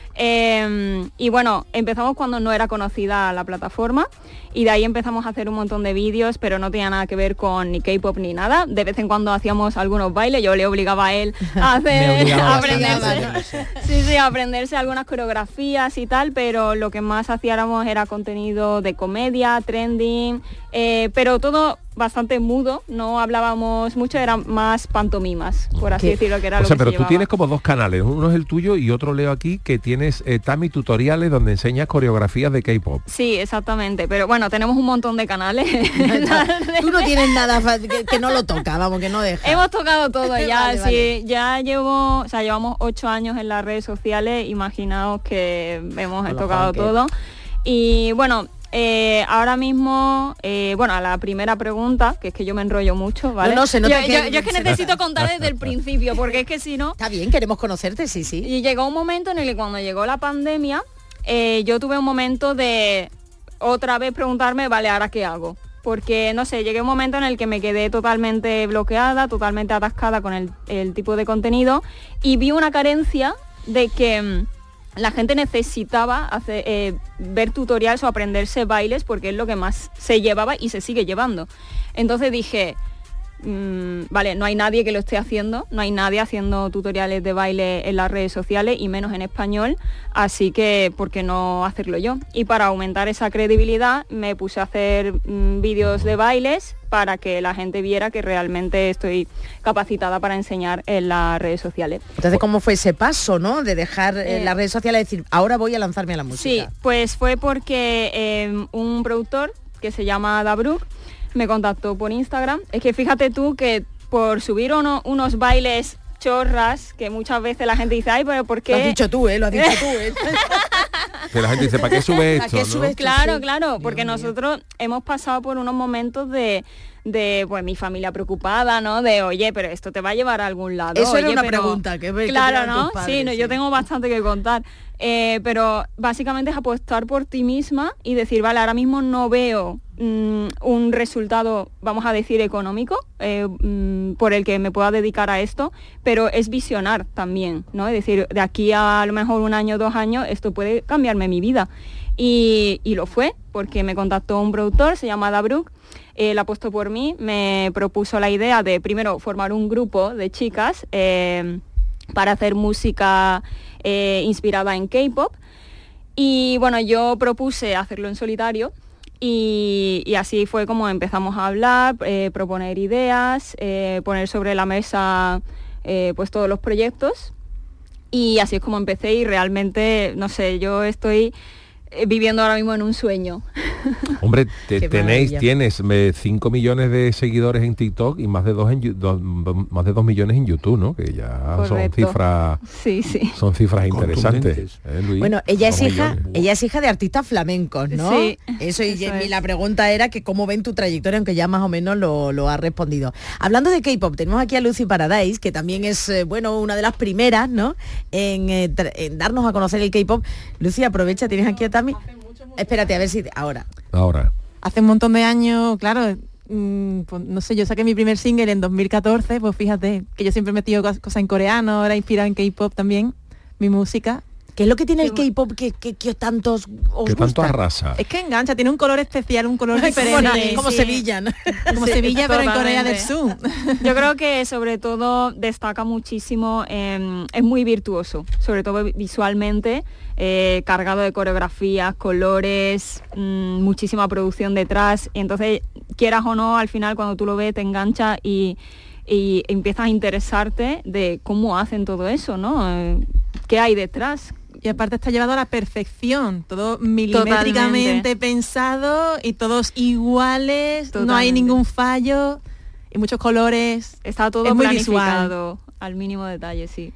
Eh, y bueno, empezamos cuando no era conocida la plataforma y de ahí empezamos a hacer un montón de vídeos, pero no tenía nada que ver con ni K-pop ni nada. De vez en cuando hacíamos algunos bailes, yo le obligaba a él a hacer, a aprenderse, sí, sí, a aprenderse algunas coreografías y tal, pero lo que más hacíamos era contenido de comedia, trending, eh, pero todo bastante mudo, no hablábamos mucho, eran más pantomimas, por así ¿Qué? decirlo, que era o lo sea, que pero se tú llevaba. tienes como dos canales, uno es el tuyo y otro leo aquí que tienes eh, Tammy Tutoriales donde enseñas coreografías de K-pop. Sí, exactamente, pero bueno, tenemos un montón de canales. Tú no tienes nada fa- que, que no lo toca, vamos, que no deja. Hemos tocado todo ya, Vale, sí, vale. ya llevo, o sea, llevamos ocho años en las redes sociales, imaginaos que hemos Con los tocado funky. todo. Y bueno, eh, ahora mismo, eh, bueno, a la primera pregunta, que es que yo me enrollo mucho, ¿vale? No, no, se nota yo, que- yo- yo es que se necesito nota. contar desde el principio, porque es que si no... Está bien, queremos conocerte, sí, sí. Y llegó un momento en el que cuando llegó la pandemia, eh, yo tuve un momento de otra vez preguntarme, vale, ¿ahora qué hago? Porque, no sé, llegué a un momento en el que me quedé totalmente bloqueada, totalmente atascada con el, el tipo de contenido y vi una carencia de que mm, la gente necesitaba hacer, eh, ver tutoriales o aprenderse bailes porque es lo que más se llevaba y se sigue llevando. Entonces dije, mm, vale, no hay nadie que lo esté haciendo, no hay nadie haciendo tutoriales de baile en las redes sociales y menos en español, así que ¿por qué no hacerlo yo? Y para aumentar esa credibilidad me puse a hacer mm, vídeos de bailes para que la gente viera que realmente estoy capacitada para enseñar en las redes sociales. Entonces, ¿cómo fue ese paso, no? De dejar eh, Eh, las redes sociales y decir, ahora voy a lanzarme a la música. Sí, pues fue porque eh, un productor que se llama Dabruk me contactó por Instagram. Es que fíjate tú que por subir uno- unos bailes chorras, que muchas veces la gente dice, ay, pero ¿por qué? Lo has dicho tú, ¿eh? Lo has dicho tú, ¿eh? Que la gente dice, ¿para qué sube ¿Para esto? qué ¿no? sube esto? Claro, Sí. claro, porque nosotros hemos pasado por unos momentos de, de pues mi familia preocupada, ¿no? De, oye, pero esto te va a llevar a algún lado. Eso era Oye, una pero- pregunta que ve- que Claro, tenían ¿no? tus padres, sí, no, sí. yo tengo bastante que contar. Eh, pero básicamente es apostar por ti misma y decir, vale, ahora mismo no veo mm, un resultado, vamos a decir, económico eh, mm, por el que me pueda dedicar a esto, pero es visionar también, ¿no? Es decir, de aquí a, a lo mejor un año, dos años, esto puede cambiarme mi vida. Y, y lo fue, porque me contactó un productor, se llama Dabruk, él apostó por mí, me propuso la idea de primero formar un grupo de chicas eh, para hacer música eh, inspirada en K-pop. Y bueno, yo propuse hacerlo en solitario y, y así fue como empezamos a hablar, eh, proponer ideas, eh, poner sobre la mesa eh, pues todos los proyectos. Y así es como empecé y realmente, no sé, yo estoy eh, viviendo ahora mismo en un sueño. Hombre, te- Qué tenéis, maravilla. tienes cinco millones de seguidores en TikTok y más de dos en Yu- dos- más de dos millones en YouTube, ¿no? Que ya son Correcto. cifras, Sí, sí. son cifras interesantes. Contundentes. ¿eh, Luis? Bueno, ella es Dos hija, millones. ella es hija de artistas flamencos, ¿no? Sí, Eso y eso y es. la pregunta era que cómo ven tu trayectoria, aunque ya más o menos lo, lo ha respondido. Hablando de K-pop, tenemos aquí a Lucy Paradise, que también es eh, bueno, una de las primeras, ¿no? En, eh, tra- en darnos a conocer el K-pop. Lucy, aprovecha, tienes aquí a Tami. Espérate, a ver si ahora. Ahora. Hace un montón de años, claro, mm, pues, no sé, yo saqué mi primer single en dos mil catorce, pues fíjate que yo siempre he metido cos- cosas en coreano, era inspirada en K-pop también, mi música. ¿Qué es lo que tiene el K-pop que, que, que tantos os Que tanto gusta? arrasa. Es que engancha, tiene un color especial, un color Como, diferente. como sí. Sevilla, ¿no? Como Sí, Sevilla, pero en Corea del totalmente. Sur. Yo creo que sobre todo destaca muchísimo, eh, es muy virtuoso, sobre todo visualmente, eh, cargado de coreografías, colores, mm, muchísima producción detrás. Entonces, quieras o no, al final cuando tú lo ves te engancha y, y empiezas a interesarte de cómo hacen todo eso, ¿no? Eh, ¿Qué hay detrás? Y aparte está llevado a la perfección, todo milimétricamente Totalmente. pensado y todos iguales, no hay Totalmente. ningún fallo y muchos colores. Está todo Es muy planificado al mínimo detalle, sí.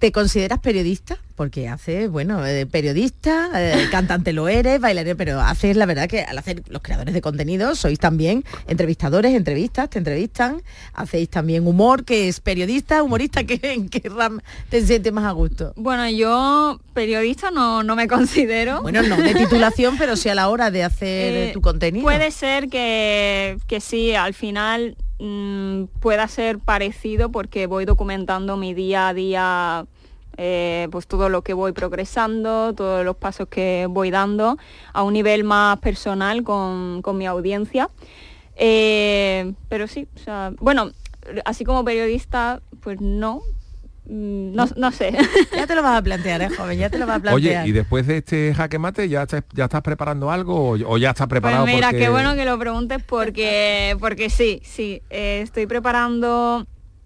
¿Te consideras periodista? Porque haces, bueno, eh, periodista, eh, cantante lo eres, bailarín, pero haces, la verdad que al hacer los creadores de contenido sois también entrevistadores, entrevistas, te entrevistan, hacéis también humor, que es periodista, humorista, que ¿en qué rama te sientes más a gusto? Bueno, yo periodista no, no me considero. Bueno, no de titulación, pero sí a la hora de hacer eh, tu contenido. Puede ser que, que sí, al final mmm, pueda ser parecido porque voy documentando mi día a día, eh, pues todo lo que voy progresando, todos los pasos que voy dando a un nivel más personal con, con mi audiencia. Eh, pero sí, o sea, bueno, así como periodista, pues no. No, no sé. Ya te lo vas a plantear, ¿eh, joven? Ya te lo vas a plantear. Oye, y después de este jaque mate, ¿ya estás, ya estás preparando algo o, o ya estás preparado? Pues mira, porque... qué bueno que lo preguntes porque, porque sí, sí. Eh, estoy preparando...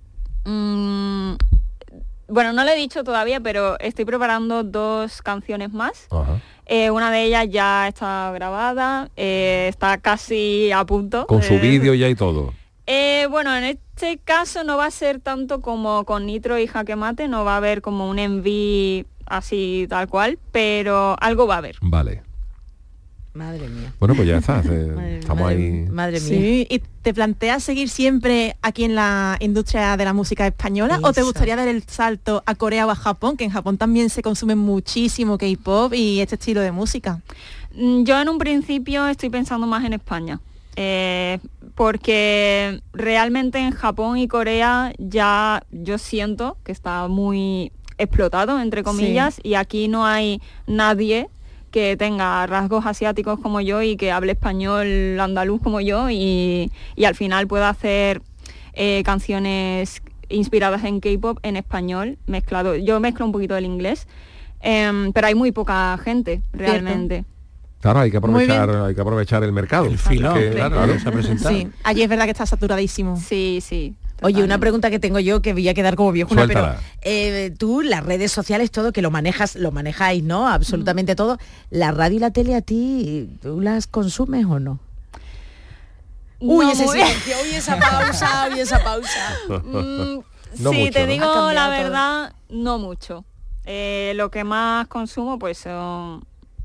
Mmm, bueno, no lo he dicho todavía, pero estoy preparando dos canciones más. Ajá. Eh, una de ellas ya está grabada, eh, está casi a punto. Con su eh, vídeo ya y todo. Eh, bueno, en este caso no va a ser tanto como con Nitro y Jaque Mate, no va a haber como un M V así tal cual, pero algo va a haber. Vale. Madre mía. Bueno, pues ya está. Eh, madre, estamos madre, ahí. Madre mía. Sí, ¿y te planteas seguir siempre aquí en la industria de la música española? Eso. ¿O te gustaría dar el salto a Corea o a Japón? Que en Japón también se consume muchísimo K-pop y este estilo de música. Yo en un principio estoy pensando más en España. Eh, porque realmente en Japón y Corea ya yo siento que está muy explotado, entre comillas, sí. Y aquí no hay nadie que tenga rasgos asiáticos como yo y que hable español andaluz como yo y, y al final pueda hacer eh, canciones inspiradas en K-pop en español mezclado. Yo mezclo un poquito del inglés, eh, pero hay muy poca gente realmente. Cierto. Claro, hay que aprovechar, hay que aprovechar el mercado. El filón, que, claro, claro, se ha presentado. Sí, allí es verdad que está saturadísimo. Sí, sí. Oye, una pregunta que tengo yo que voy a quedar como viejuna, Suéltala. pero eh, tú, las redes sociales, todo, que lo manejas, lo manejáis, ¿no? Absolutamente mm. todo. ¿La radio y la tele a ti, tú las consumes o no? No, uy, ese muy... silencio, uy, esa pausa, uy, esa pausa. Mm, no sí, mucho, te ¿no? digo la verdad, todo. No mucho. Eh, lo que más consumo, pues son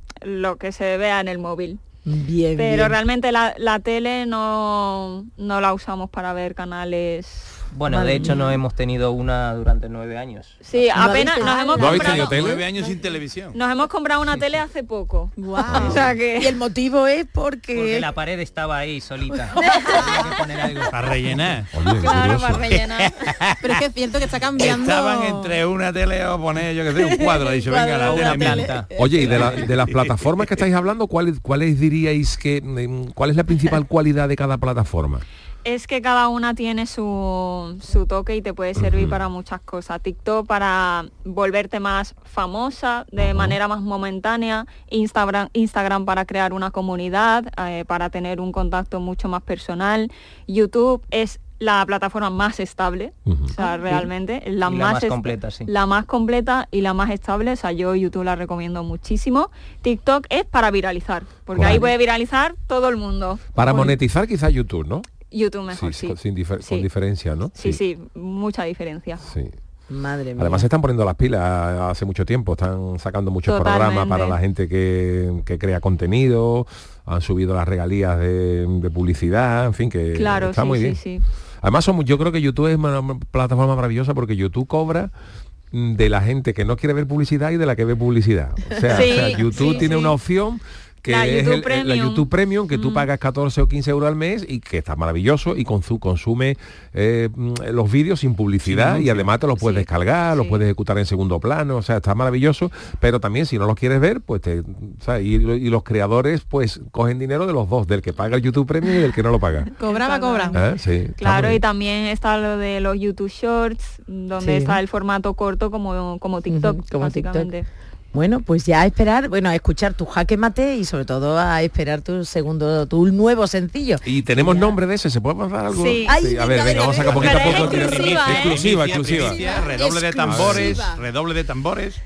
lo que se vea en el móvil. Bien, pero bien. realmente la, la tele no, no la usamos para ver canales. Bueno, Madre de hecho mía. no hemos tenido una durante nueve años. Sí, ¿No apenas habéis nos tenido? hemos ¿No habéis comprado. tenido tele? Nueve años sin televisión. Nos hemos comprado una tele hace poco. Wow. O sea que... Y el motivo es porque... Porque la pared estaba ahí solita. Había que poner algo. Para rellenar. Oye, Claro, curioso. para rellenar. Pero es que es cierto que está cambiando. Estaban entre una tele o poner, yo que sé, un cuadro. Ha dicho, venga, la Una tele mía. planta. Oye, y de, la- de las plataformas que estáis hablando, ¿cuáles, cuáles diríais que, mm, cuál es la principal cualidad de cada plataforma? Es que cada una tiene su, su toque y te puede servir uh-huh. para muchas cosas. TikTok para volverte más famosa de uh-huh. manera más momentánea, Instagram, Instagram para crear una comunidad, eh, para tener un contacto mucho más personal. YouTube es la plataforma más estable, uh-huh. o sea, realmente la, y la más, más est- completa, sí. la más completa y la más estable. O sea, yo YouTube la recomiendo muchísimo. TikTok es para viralizar, porque Vale. ahí puede viralizar todo el mundo. Para Con monetizar quizás YouTube, ¿no? YouTube mejor, sí, sí. Con, sin difer- Sí. con diferencia, ¿no? Sí, sí, mucha diferencia. Sí. Madre mía. Además se están poniendo las pilas hace mucho tiempo, están sacando muchos Totalmente. programas para la gente que, que crea contenido, han subido las regalías de, de publicidad, en fin, que Claro, está sí, muy sí, bien. sí. Además somos, yo creo que YouTube es una plataforma maravillosa porque YouTube cobra mm, de la gente que no quiere ver publicidad y de la que ve publicidad. O sea, Sí, o sea, YouTube sí, tiene sí. una opción que La es YouTube el- el- la Premium. YouTube Premium, que tú Mm. pagas catorce o quince euros al mes y que está maravilloso y con su, consume eh, mm, los vídeos sin publicidad Sin y además te los puedes Sí, descargar, los sí. puedes ejecutar en segundo plano, o sea, está maravilloso, pero también si no los quieres ver, pues te, ¿sabes? Y, lo- y los creadores pues cogen dinero de los dos, del que paga el YouTube Premium y del que no lo paga. Cobraba, cobra. ¿Eh? Sí, está Claro, muy y bien. también está lo de los YouTube Shorts, donde Sí. está el formato corto como, como TikTok, Ujú, como básicamente. Bueno, pues ya a esperar, bueno, a escuchar tu jaque mate y sobre todo a esperar tu segundo, tu nuevo sencillo. Y tenemos Ya. nombre de ese, ¿se puede pasar algo? Sí. Ay, a ver, venga, venga, vamos a sacar poquito a Pero es poco. exclusiva, ¿eh? exclusiva, Primicia, exclusiva. primicia, redoble de Exclusiva. tambores, redoble de tambores.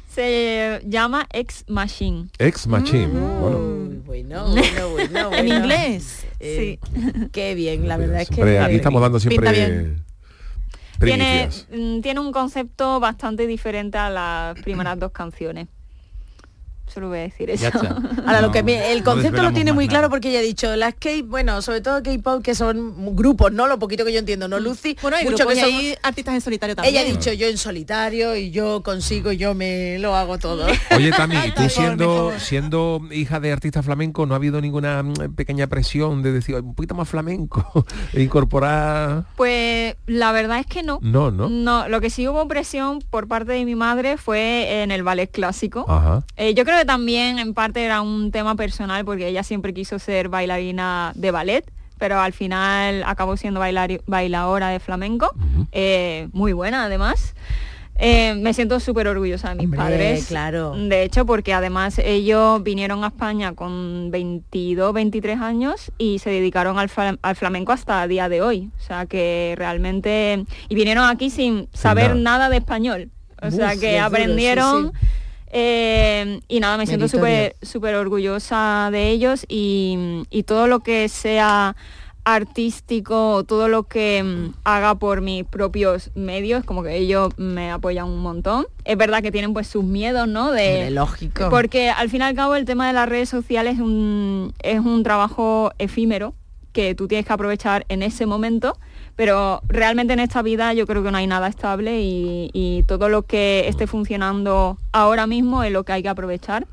Se llama Ex Machine. Ex Machine. Bueno, Uy, bueno, bueno, bueno, En bueno. inglés. Eh, Qué bien, la verdad es que... hombre, aquí estamos dando Pinta siempre bien. tiene, primicias. mm, tiene un concepto bastante diferente a las primeras dos canciones. Solo voy a decir eso. Ahora, lo que me- el no concepto lo desvelamos tiene más muy nada. claro porque ella ha dicho, las K, bueno, sobre todo K-pop, que son grupos, ¿no? Lo poquito que yo entiendo, ¿no, Lucy? Bueno, hay Mucho grupos que y son- hay artistas en solitario también. Ella ha dicho, yo en solitario, y yo consigo, y yo me lo hago todo. Oye, Tami, tú Mejor, siendo mejor. siendo hija de artista flamenco, ¿no ha habido ninguna mm, pequeña presión de decir, "Ay, un poquito más flamenco, e incorporar...? Pues la verdad es que no. No, ¿no? No, lo que sí hubo presión por parte de mi madre fue en el ballet clásico. Ajá. Eh, yo creo que también en parte era un tema personal porque ella siempre quiso ser bailarina de ballet, pero al final acabó siendo bailar, bailadora de flamenco, eh, muy buena además. Eh, me siento súper orgullosa de mis Hombre, padres. claro. De hecho, porque además ellos vinieron a España con veintidós, veintitrés años y se dedicaron al, fla- al flamenco hasta el día de hoy. O sea que realmente... Y vinieron aquí sin saber nada. nada de español. O sea Uf, que es duro, aprendieron... sí, sí. Eh, y nada, me siento Meritorio. súper súper orgullosa de ellos y, y todo lo que sea artístico, todo lo que mm, haga por mis propios medios, como que ellos me apoyan un montón. Es verdad que tienen pues sus miedos, ¿no? De, Hombre, lógico. Porque al fin y al cabo el tema de las redes sociales es un, es un trabajo efímero que tú tienes que aprovechar en ese momento, pero realmente en esta vida yo creo que no hay nada estable y, y todo lo que esté funcionando ahora mismo es lo que hay que aprovechar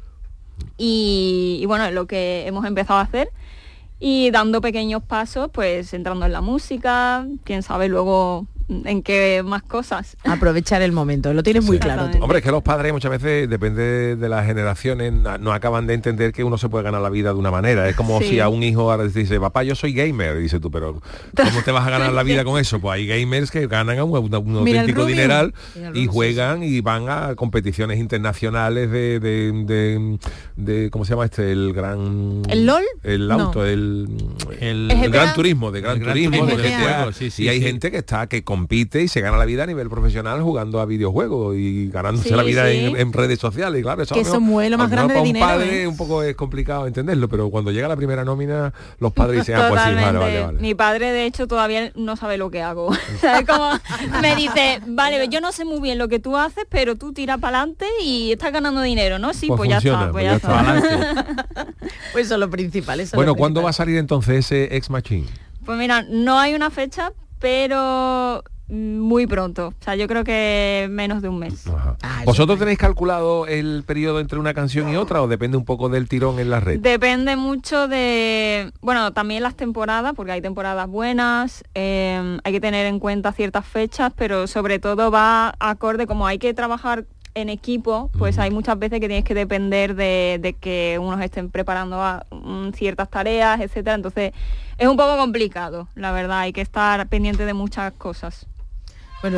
y, y bueno, es lo que hemos empezado a hacer y dando pequeños pasos, pues entrando en la música, quién sabe luego en qué más cosas. Aprovechar el momento, lo tienes muy claro tú. Hombre, es que los padres muchas veces, depende de las generaciones, na- no acaban de entender que uno se puede ganar la vida de una manera. Es como Sí. si a un hijo ahora te dice, papá, yo soy gamer. Y dices tú, pero ¿cómo te vas a ganar la vida con eso? Pues hay gamers que ganan un, un- un Mira el auténtico Rubio. dineral Mira el y Rubio, juegan y van a competiciones internacionales de, de, de, de- ¿cómo se llama este? El gran... ¿El LOL? El No. auto, el, el, ¿El G T A? gran turismo, de gran El Gran turismo, Turismo de de G T A. juego, sí, sí, y hay sí. gente que está, que compite y se gana la vida a nivel profesional jugando a videojuegos y ganándose Sí, la vida sí. en, en redes sociales. Y claro, eso, Que a lo eso mejor- mueve lo más a lo mejor grande de para un dinero, padre ¿eh? un poco es complicado entenderlo, pero cuando llega la primera nómina, los padres dicen, ah, pues sí, Totalmente. vale, vale, vale. Mi padre, de hecho, todavía no sabe lo que hago. ¿Sabes? Como me dice, vale, yo no sé muy bien lo que tú haces, pero tú tira para adelante y estás ganando dinero, ¿no? Sí, Pues pues, funciona, ya está, pues ya está. Pues eso es lo principal. Eso es Bueno, lo ¿cuándo principal. va a salir entonces ese Ex Machine? Pues mira, no hay una fecha, pero muy pronto. O sea, yo creo que menos de un mes. ¿Vosotros tenéis calculado el periodo entre una canción y otra o depende un poco del tirón en la red? Depende mucho de, bueno, también las temporadas, porque hay temporadas buenas, eh, hay que tener en cuenta ciertas fechas, pero sobre todo va acorde, como hay que trabajar en equipo, pues hay muchas veces que tienes que depender de, de que unos estén preparando a, mm, ciertas tareas, etcétera. Entonces es un poco complicado, la verdad, hay que estar pendiente de muchas cosas. Bueno,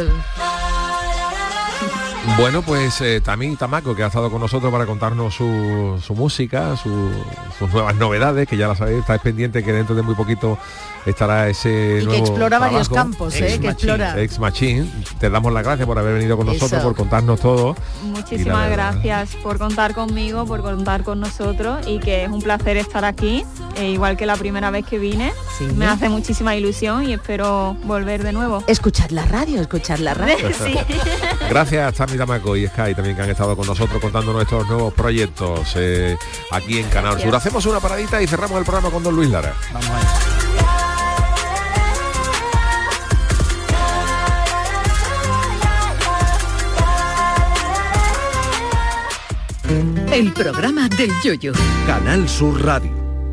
Bueno, pues eh, Tami Tamaco, que ha estado con nosotros para contarnos su, su música, su- sus nuevas novedades, que ya la sabéis, estáis pendiente que dentro de muy poquito estará ese Y que nuevo explora varios trabajo. campos, ¿eh? Que explora. Ex Machine. Te damos las gracias por haber venido con nosotros, Eso. por contarnos todo. Y Muchísimas la verdad, gracias por contar conmigo, por contar con nosotros y que es un placer estar aquí, eh, igual que la primera vez que vine. Me hace muchísima ilusión y espero volver de nuevo. Escuchad la radio, escuchad la radio. Sí. Gracias Tami Tamaco y Sky también que han estado con nosotros contando nuestros nuevos proyectos eh, aquí en Canal Sur. Hacemos una paradita y cerramos el programa con don Luis Lara. Vamos a El programa del Yoyo. Canal Sur Radio.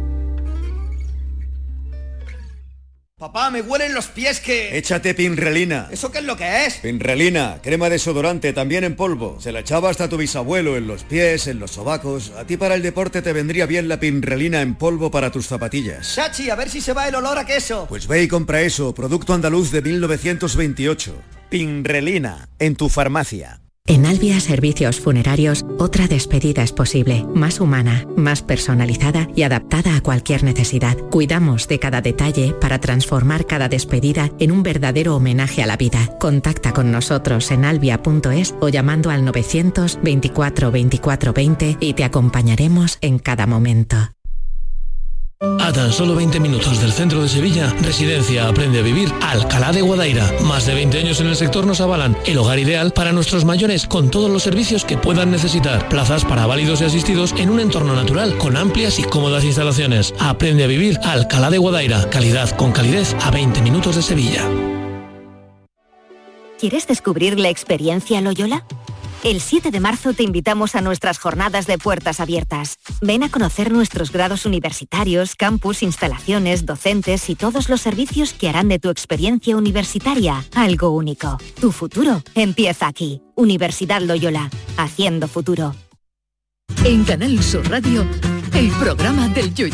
Papá, me huelen los pies que... Échate Pinrelina. ¿Eso qué es lo que es? Pinrelina, crema desodorante también en polvo. Se la echaba hasta tu bisabuelo en los pies, en los sobacos. A ti para el deporte te vendría bien la Pinrelina en polvo para tus zapatillas. Chachi, a ver si se va el olor a queso. Pues ve y compra eso, producto andaluz de mil novecientos veintiocho. Pinrelina, en tu farmacia. En Albia Servicios Funerarios, otra despedida es posible, más humana, más personalizada y adaptada a cualquier necesidad. Cuidamos de cada detalle para transformar cada despedida en un verdadero homenaje a la vida. Contacta con nosotros en albia punto es o llamando al novecientos veinticuatro veinticuatro veinte y te acompañaremos en cada momento. A tan solo veinte minutos del centro de Sevilla, Residencia Aprende a Vivir Alcalá de Guadaira. Más de veinte años en el sector nos avalan. El hogar ideal para nuestros mayores con todos los servicios que puedan necesitar. Plazas para válidos y asistidos en un entorno natural con amplias y cómodas instalaciones. Aprende a Vivir Alcalá de Guadaira. Calidad con calidez a veinte minutos de Sevilla. ¿Quieres descubrir la experiencia Loyola? El siete de marzo te invitamos a nuestras jornadas de puertas abiertas. Ven a conocer nuestros grados universitarios, campus, instalaciones, docentes y todos los servicios que harán de tu experiencia universitaria algo único. Tu futuro empieza aquí. Universidad Loyola, haciendo futuro. En Canal Sur Radio, el programa del Yoyo.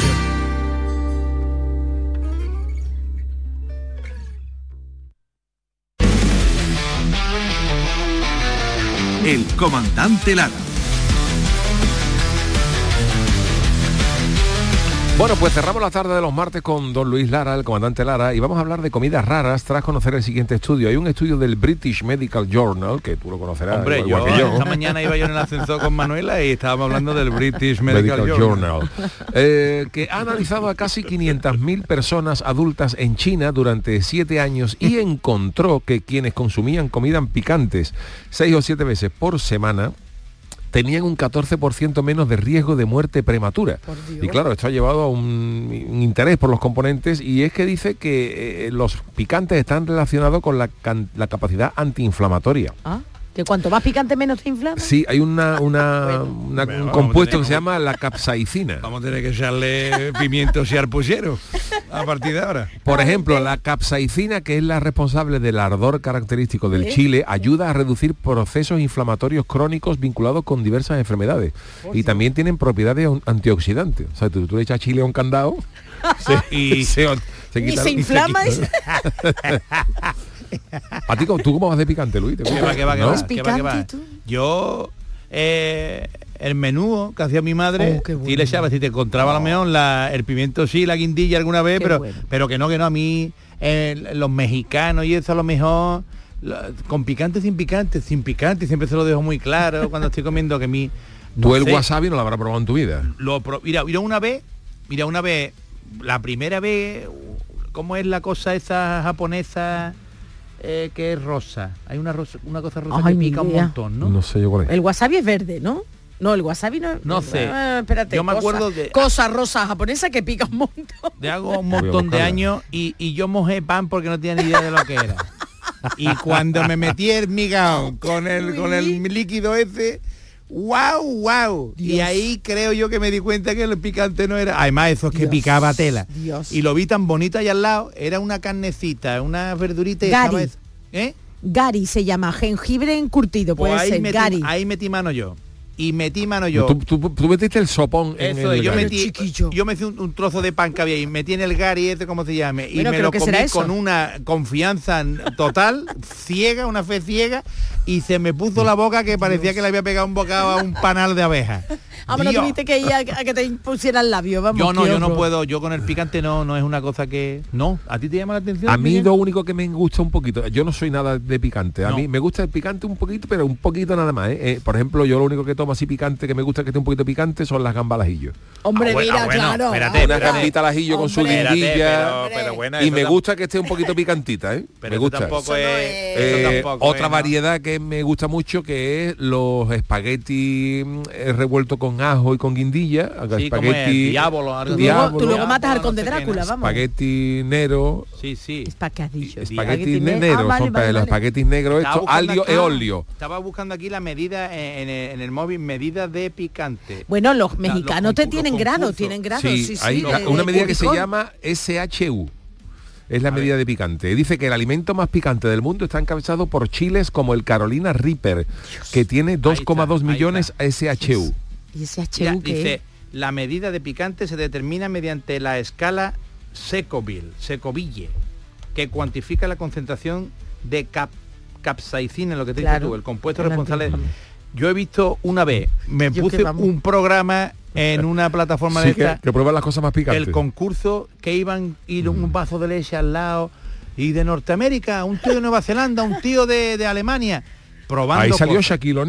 El comandante Lara. Bueno, pues cerramos la tarde de los martes con don Luis Lara, el comandante Lara, y vamos a hablar de comidas raras tras conocer el siguiente estudio. Hay un estudio del British Medical Journal, que tú lo conocerás. Hombre, igual yo, que yo esta mañana iba yo en el ascensor con Manuela y estábamos hablando del British Medical, Medical Journal, Journal, eh, que ha analizado a casi quinientas mil personas adultas en China durante siete años y encontró que quienes consumían comidas picantes seis o siete veces por semana tenían un catorce por ciento menos de riesgo de muerte prematura. Y claro, esto ha llevado a un, un interés por los componentes, y es que dice que eh, los picantes están relacionados con la, can, la capacidad antiinflamatoria. ¿Ah? ¿Que cuanto más picante menos te inflama? Sí, hay una, una, bueno, una bueno, un compuesto que se llama la capsaicina. Vamos a tener que echarle pimientos y arpulleros a partir de ahora. Por ejemplo, la capsaicina, que es la responsable del ardor característico del ¿Eh? chile, ayuda a reducir procesos inflamatorios crónicos vinculados con diversas enfermedades. Por y Dios. También tienen propiedades antioxidantes. O sea, tú, tú le echas chile a un candado se, y se, se quita. ¿Y se inflama? Y se ¿A ti tú cómo vas de picante, Luis? ¿Qué va, qué va, qué ¿No? va, qué va, qué va? Yo, eh, el menú que hacía mi madre, oh, sí le echaba, si te encontraba oh. a lo mejor la, el pimiento sí, la guindilla alguna vez, pero, bueno. pero que no, que no, a mí, eh, los mexicanos y eso a lo mejor, lo, con picante, sin picante, sin picante, siempre se lo dejo muy claro cuando estoy comiendo que mi... No ¿Tú el sé, wasabi no lo habrás probado en tu vida? Lo pro, mira, mira, una vez, mira, una vez, la primera vez, ¿cómo es la cosa esa japonesa? Eh, que es rosa. Hay una rosa, una cosa rosa Ay, que pica un montón, ¿no? No sé yo cuál es. El wasabi es verde, ¿no? No, el wasabi no. No sé. Ah, espérate. Yo me cosa, acuerdo de cosa rosa japonesa que pica un montón. De hago un montón de años y, y yo mojé pan porque no tenía ni idea de lo que era. Y cuando me metí el migao con el con el líquido ese, wow, wow. Dios. Y ahí creo yo que me di cuenta que el picante no era. Además, eso es que Dios. Picaba tela. Dios. Y lo vi tan bonito ahí al lado, era una carnecita, una verdurita y Gari. estaba. ¿Eh? Gari se llama, jengibre encurtido, pues puede ahí ser, metí, Gari. Ahí metí mano yo. Y metí mano yo. Tú, tú, tú metiste el sopón Eso, en el yo Gari. metí, yo metí un, un trozo de pan que había y metí en el Gari este, como se llame, y bueno, me lo comí eso. con una confianza total, ciega, una fe ciega, y se me puso la boca que parecía que le había pegado un bocado a un panal de abeja. Ah, bueno, tuviste que ir a, a que te pusiera el labio, vamos. Yo no, yo no otro. puedo, yo con el picante no, no es una cosa que... No, ¿a ti te llama la atención? A mí lo único que me gusta un poquito, yo no soy nada de picante, a no. mí me gusta el picante un poquito, pero un poquito nada más, ¿eh? Eh, por ejemplo, yo lo único que tomo así picante, que me gusta que esté un poquito picante, son las gambas al ajillo. Hombre, ah, bueno, mira, bueno, claro. Espérate, una espérate. gambita al ajillo con su guindilla, y me gusta que esté un poquito picantita, ¿eh? Pero me gusta. Tampoco es, eh, tampoco otra es, variedad ¿no? que me gusta mucho, que es los espaguetis eh, revueltos con ajo y con guindilla. Sí, espagueti diablo, tú, luego, tú luego matas al conde Drácula, vamos. Espagueti negro. Sí, sí. Espaguetillo. Espagueti negro, ah, vale, son vale, los espaguetis vale. negros estos, alio e olio. Estaba buscando aquí la medida en, en, en el móvil, medida de picante. Bueno, los mexicanos te tienen grado, tienen grado, sí, sí, sí. Hay de, una de medida que Curicón. se llama S H U. Es la a medida ver. de picante. Dice que el alimento más picante del mundo está encabezado por chiles como el Carolina Reaper, Dios. que tiene dos coma dos millones S H U. ¿Y S H U qué? Dice, la medida de picante se determina mediante la escala Scoville, Scoville, que cuantifica la concentración de cap, capsaicina, lo que te claro. dices tú, el compuesto el responsable. Antiguo. Yo he visto una vez, me Yo puse un programa en una plataforma sí, de esta, que, que prueban las cosas más picantes. El concurso que iban ir un vaso de leche al lado, y de Norteamérica, un tío de Nueva Zelanda, un tío de, de Alemania, probando. Ahí salió cosas. Shaquille O'Neal.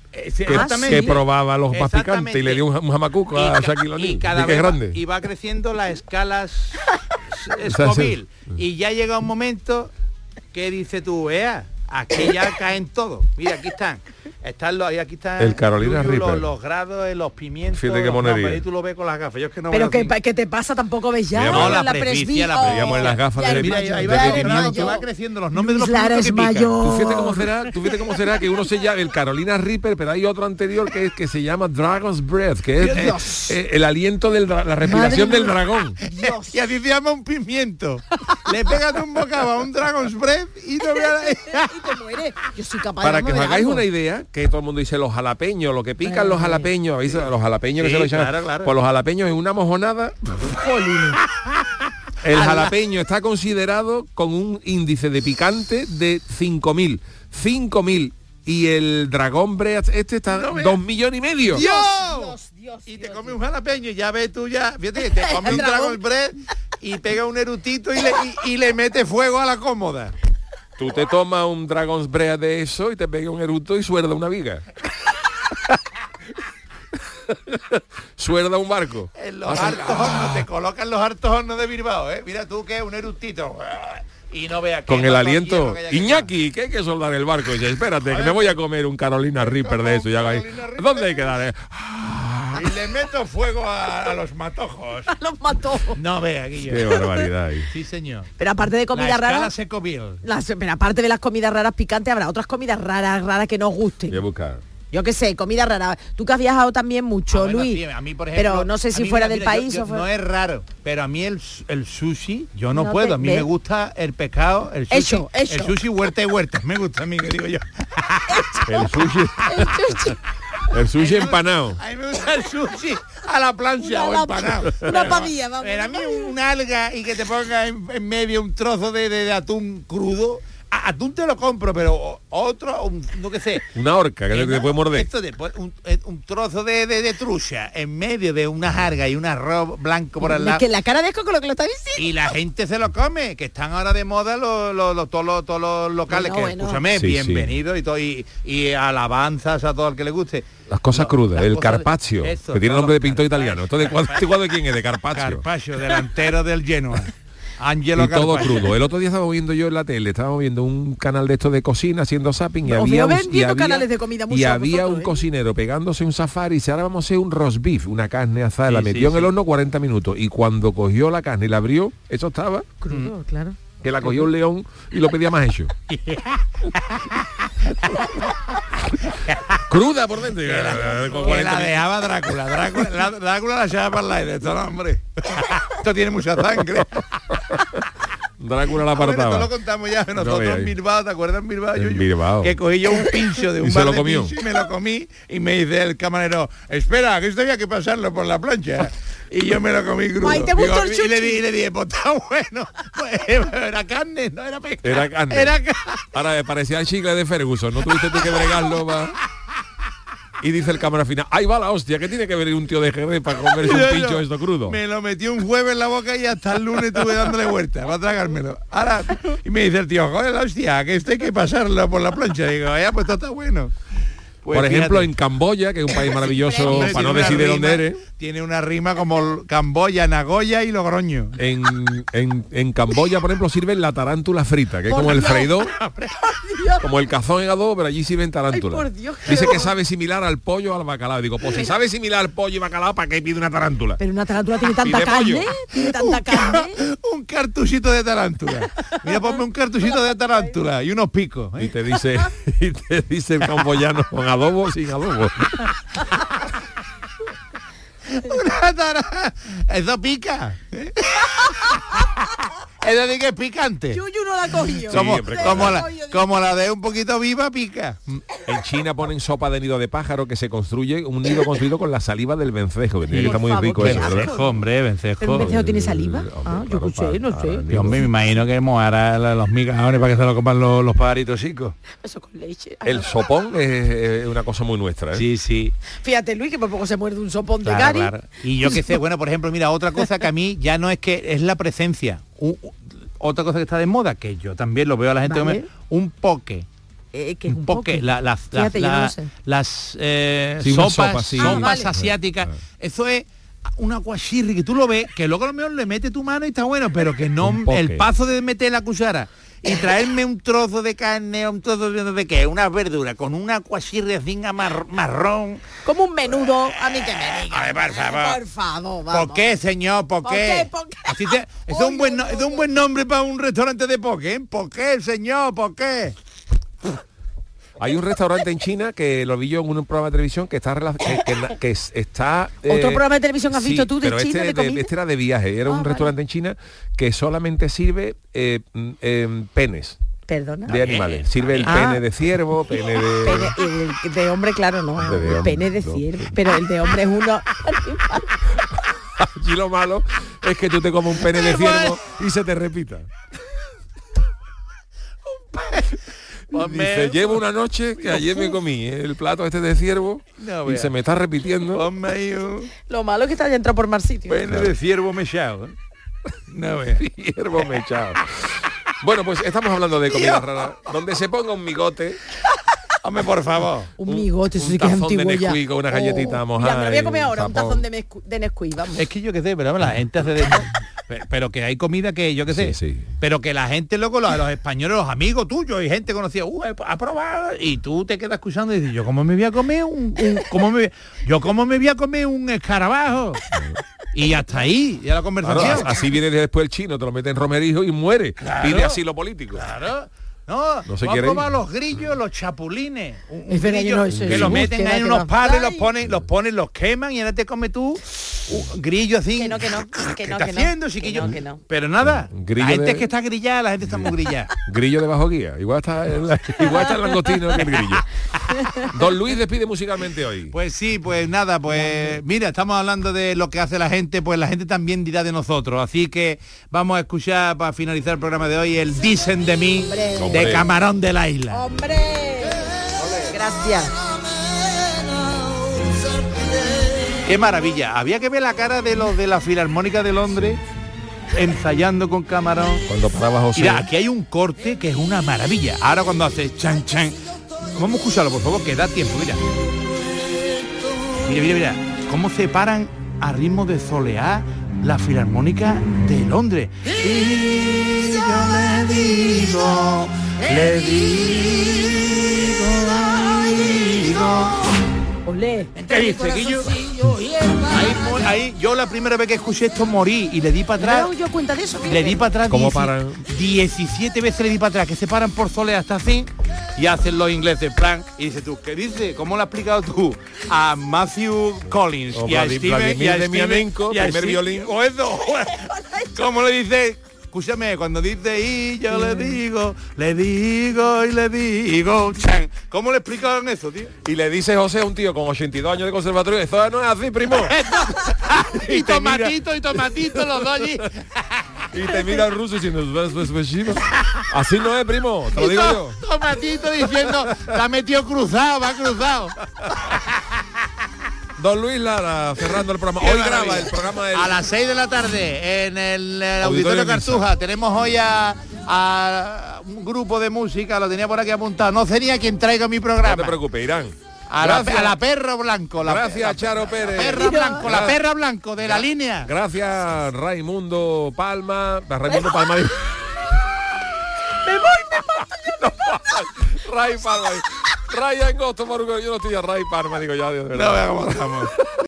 Eh, que, exactamente. que probaba los más picantes y Exactamente. le dio un, un jamacuco a ca- Shaquille O'Neal. y cada Di que es vez va- grande. y va creciendo las escalas Scoville. Y ya llega un momento que dice tú, ea, aquí ya caen todos. Mira, aquí están. Están los, y aquí están El Carolina Yuyu, Reaper. los, los grados, los pimientos. Fíjate qué los monería. nombres, y tú lo ves con las gafas. Yo es que no Pero veo que, así. ¿qué te pasa? Tampoco ves ya. No, la presbí- presbicia, la Oh, presbicia. Veíamos en las gafas ya de, es Mira, mayor, ahí de va, ya ahí es va, pimiento. que va mayor. creciendo los nombres de los Luis Lara pimientos es que pican. mayor. Tú fíjate cómo será, tú fíjate cómo será que uno se llama el Carolina Reaper, pero hay otro anterior que es que se llama Dragon's Breath, que es Dios. eh, eh, el aliento de la respiración Madre del mía. dragón. Dios. Y así se llama un pimiento. Le pegas un bocado a un Dragon's Breath y no veas. Y te mueres. Yo soy capaz Para de que os darme hagáis algo. una idea, que todo el mundo dice los jalapeños, lo que pican los jalapeños, ¿habéis visto? Los jalapeños que Sí, se lo echan. claro, claro. Pues los jalapeños en una mojonada. El jalapeño está considerado con un índice de picante de cinco mil. cinco mil. Y el dragón Breath este está No veas. dos millones y medio. ¡Dios! Dios, Dios, Y te Dios, come un jalapeño y ya ves tú ya. Fíjate, te come un El dragón. Dragon's Breath y pega un erutito y le, y, y le mete fuego a la cómoda. Tú te tomas un Dragon's Breath de eso y te pega un eruto y suelda una viga. Suelda un barco. En los hartos hornos, te colocan los hartos hornos de Bilbao, ¿eh? Mira tú que es un erutito. Y no veas que Con el no, aliento. hierro que haya que Iñaki, que hay que soldar el barco. Y dice, espérate, que me voy a comer un Carolina Reaper de eso. Y hago ahí. ¿Dónde hay que dar? eh? Y le meto fuego a, a los matojos. Los mató. No vea, Guillo. Qué barbaridad ahí. Sí, señor. Pero aparte de La comida escala rara, Secoville. las, pero aparte de las comidas raras picantes, habrá otras comidas raras, raras que nos gusten. Voy a buscar. Yo qué sé, comida rara. Tú que has viajado también mucho, Ah, bueno, Luis. sí, a mí, por ejemplo, pero no sé a si mí, fuera mira, del mira, país yo- yo- o fuera... No es raro, pero a mí el, el sushi, yo no, No puedo. te- A mí ¿ves? me gusta el pescado, el sushi. Hecho, hecho. El sushi huerta y huerta. Me gusta a mí, que digo yo. El sushi. El sushi empanado. A mí me gusta el sushi a la plancha Una o empanado. una pavilla, vamos, Pero a una mí pavilla. una alga y que te ponga en, en medio un trozo de, de- de atún crudo. A- atún te lo compro, pero o- otro, un, no que sé. Una horca que te, Eh, te puede morder. Esto de, un, eh, un trozo de, de, de trucha en medio de una jarga y un arroz blanco por al Es lado. que la cara de Esco con lo que lo está diciendo. Y la gente se lo come, que están ahora de moda los, los, los- todos, los, todos los locales, Bueno, que bueno. escúchame, Sí, bienvenido y todo, y, y alabanzas a todo el que le guste. Las cosas No, crudas, las el cosas de- carpaccio, eso, que tiene todos nombre de los pintor carpaccio. italiano. Esto de cuadro, ¿este cuadro de quién es? De Carpaccio. Carpaccio, delantero del Genoa. Angelo Y todo Carpaccio. crudo. El otro día estaba viendo yo en la tele, estábamos viendo un canal de estos de cocina haciendo zapping y Os había, veo un, y vendiendo había, canales de comida mucho y a había vosotros, un ¿eh? cocinero pegándose un safari y dice, ahora vamos a hacer un roast beef, una carne asada, Sí, la sí, metió en el sí. horno cuarenta minutos y cuando cogió la carne y la abrió, eso estaba, Crudo, claro. que la cogió un león y lo pedía más hecho. Cruda por dentro. Con Que cuarenta la minutos. dejaba Drácula. Drácula la, Drácula la echaba para el aire. Esto no, hombre. Esto tiene mucha sangre. Drácula la Ah, bueno, esto apartaba. lo contamos ya nosotros veas en ahí. Bilbao, ¿te acuerdas en Bilbao? En Yuyu? Bilbao. Que cogí yo un pincho de un Y se bar lo de comió. pincho y me lo comí y me dice el camarero, espera, que esto había que pasarlo por la plancha. Y yo me lo comí crudo. Ay, ¿te gustó Digo, el y le, chuchi? di- y le dije, pues está bueno. Pues, era carne, no era pescado. Era carne. Era carne. Ahora parecía el chicle de Ferguson, no tuviste tú que bregarlo pa- Y dice el cámara final, ahí va la hostia, ¿qué tiene que ver un tío de Jerez para comerse un Yo, pincho yo, esto crudo? Me lo metí un jueves en la boca y hasta el lunes estuve dándole vuelta para tragármelo. Ahora, y me dice el tío, joder, la hostia, que esto hay que pasarlo por la plancha. Digo, ya, pues esto está bueno. Pues Por ejemplo, fíjate. en Camboya, que es un país maravilloso, Hombre, para no tiene una decir de dónde rima- eres, Tiene una rima como Camboya, Nagoya y Logroño. en, en, en Camboya, por ejemplo, sirven la tarántula frita, que es como el freidor, como el cazón en adobo, pero allí sirven tarántula. Ay, por Dios, qué Dice que horror. sabe similar al pollo o al bacalao. Digo, pues si sabe similar al pollo y bacalao, ¿para qué pide una tarántula? Pero una tarántula tiene tanta Pide pollo. carne, tiene tanta carne. Un cartuchito de tarántula. Mira, ponme un cartuchito de tarántula y unos picos. ¿eh? Y te dice, y te dice el camboyano con adobo o sin adobo. Una tara... Eso pica. ¿eh? Es decir, que es picante. Yuyu no la cogió. Sí, Como, hombre, como, claro. la, como la de un poquito viva, pica. En China ponen sopa de nido de pájaro que se construye, un nido construido con la saliva del vencejo, que tiene que Por estar muy favor, rico qué eso, asco. ¿verdad? hombre, vencejo. ¿Pero un vencejo tiene saliva? Hombre, Ah, yo claro, no sé, no para- sé. para- Yo me imagino que mojará la- los migajones para que se lo coman los, los pajaritos chicos. Eso con leche. El sopón es, es una cosa muy nuestra, ¿eh? Sí, sí. Fíjate, Luis, que por poco se muerde un sopón de Claro, Gary. claro. Y yo qué sé, bueno, por ejemplo, mira, otra cosa que a mí ya no es que es la presencia. U- u- otra cosa que está de moda, que yo también lo veo a la gente Vale. comer, un poke. Eh, que es un poke, poke. la- las, las, Fíjate, yo no lo las- sé. las eh, Sí, una sopas, sopa, sí. sopas Ah, vale. asiáticas. Eso es un aguachirri que tú lo ves, que luego a lo mejor le mete tu mano y está bueno, pero que no Un poke. el paso de meter la cuchara y traerme un trozo de carne, un trozo de, de qué, una verdura con una aguachirri así mar- marrón. Como un menudo, a mí que me diga. Ay, por favor. Por favor, vamos. ¿Por qué, señor? ¿Por, ¿Por qué? qué? ¿Por qué? Así te- eso es un buen no- eso es un buen nombre para un restaurante de poke, ¿eh? ¿Por qué, señor? ¿Por qué? Hay un restaurante en China que lo vi yo en un programa de televisión que está rela- que, que na- que es- está ¿Otro programa de televisión has visto tú de pero China, este, de comida? este era de viaje, era Ah, un vale. restaurante en China que solamente sirve eh, mm, em, penes Perdona. de animales. Sirve el Ah. pene de ciervo, pene de Pene, el de hombre, claro, no. De- de el hombre, pene de no. ciervo. Pero el de hombre es uno. Allí lo malo es que tú te comes un pene de ciervo y se te repita. Dice, llevo una noche que ayer me comí el plato este de ciervo No, y vea. se me está repitiendo. Ponme ahí un Lo malo es que te haya entrado por mal sitio. pene de ciervo mechado. ¿eh? No, vea. Ciervo mechado. Bueno, pues estamos hablando de comida rara. Donde se ponga un migote. Hombre, por favor. Un migote, eso sí que es tazón de antiguo ya. Nesquik con una galletita Oh, mojada. Mira, me lo voy a y comer ahora, un zapón. tazón de, Nesqu- de Nesquik, vamos. Es que yo qué sé, pero la gente hace de esto. Pe- Pero que hay comida que yo qué sé. Sí, sí. Pero que la gente, loco, los, los españoles, los amigos tuyos y gente conocida, uh, he- ha probado. Y tú te quedas escuchando y dices, yo cómo me voy a comer un, un- cómo me, yo cómo me voy a comer un escarabajo. Y hasta ahí, ya la Claro, conversación. así viene después el chino, te lo mete en romerijo y muere. Claro. Pide asilo político. Claro. No, No se tú has quiere probado ir. los grillos, los chapulines. Un, un Es verdad, grillo yo no, eso que sí. los Uy, meten que ahí en va, que unos va. palos y los Ay. ponen, los ponen, los queman y ahora te comes tú un grillo así. Que no, que no, que ¿Qué no, está que no, haciendo, que chiquillo? no, que no. Pero nada, Grillo la gente de- es que está grillada, la gente está muy grillada. Grillo de bajo guía. Igual está el, igual está el langostino que el grillo. Don Luis despide musicalmente hoy. Pues sí, pues nada, pues mira, estamos hablando de lo que hace la gente, pues la gente también dirá de nosotros. Así que vamos a escuchar para finalizar el programa de hoy el Dicen de mí de Hombre. Camarón de la Isla. ¡Hombre! Gracias. Qué maravilla. Había que ver la cara de los de la Filarmónica de Londres ensayando con Camarón. Cuando paraba José. Mira, aquí hay un corte que es una maravilla. Ahora cuando hace chan chan. Vamos a escucharlo, por favor, que da tiempo, mira. Mira, mira, mira. Cómo se paran a ritmo de soleá la Filarmónica de Londres. Y yo le digo, le digo, digo. Olé. ¿Qué dice, Guillo? Ahí, mo- ahí, yo la primera vez que escuché esto morí y le di para ¿Me he atrás. dado yo cuenta de eso? Le di para atrás ¿Cómo dieci- paran? diecisiete veces le di para atrás, que se paran por soleá hasta así y hacen los ingleses en plan. Y dices tú, ¿qué dice? ¿Cómo lo has explicado tú a Matthew Collins O y a Vladi- Steven Vladimir y a de Steven- Mianenko, y a primer Steve- violín. O eso. ¿Cómo le dice? Escúchame, cuando dice y yo le digo, le digo y le digo, chan. ¿Cómo le explicaron eso, tío? Y le dice José a un tío con ochenta y dos años de conservatorio, eso no es así, primo. y te mira- tomatito y tomatito los dos allí. Y te mira el ruso diciendo, "Ves, ves, ves, chino". Así no es, primo, te lo digo Y yo. to- Tomatito diciendo, la metió cruzado, va cruzado. Don Luis Lara, cerrando el programa. Qué Hoy maravilla. graba el programa del... A las seis de la tarde en el, eh, Auditorio Auditorio Niza. Cartuja tenemos hoy a, a un grupo de música, lo tenía por aquí apuntado. No sería quien traiga mi No programa. te preocupes, Irán. a, la, Gracias. a la perra blanco. La, Gracias, la- Charo Pérez. La perra blanco, la Gra- perra blanco de la línea. Gracias, Raimundo Palma. Raimundo Palma. Me voy, me mato, yo me Ray Palma. Ray Angosto, Maruco, yo no estoy a Ray Palma, digo ya, Dios, de verdad. No, veamos, vamos.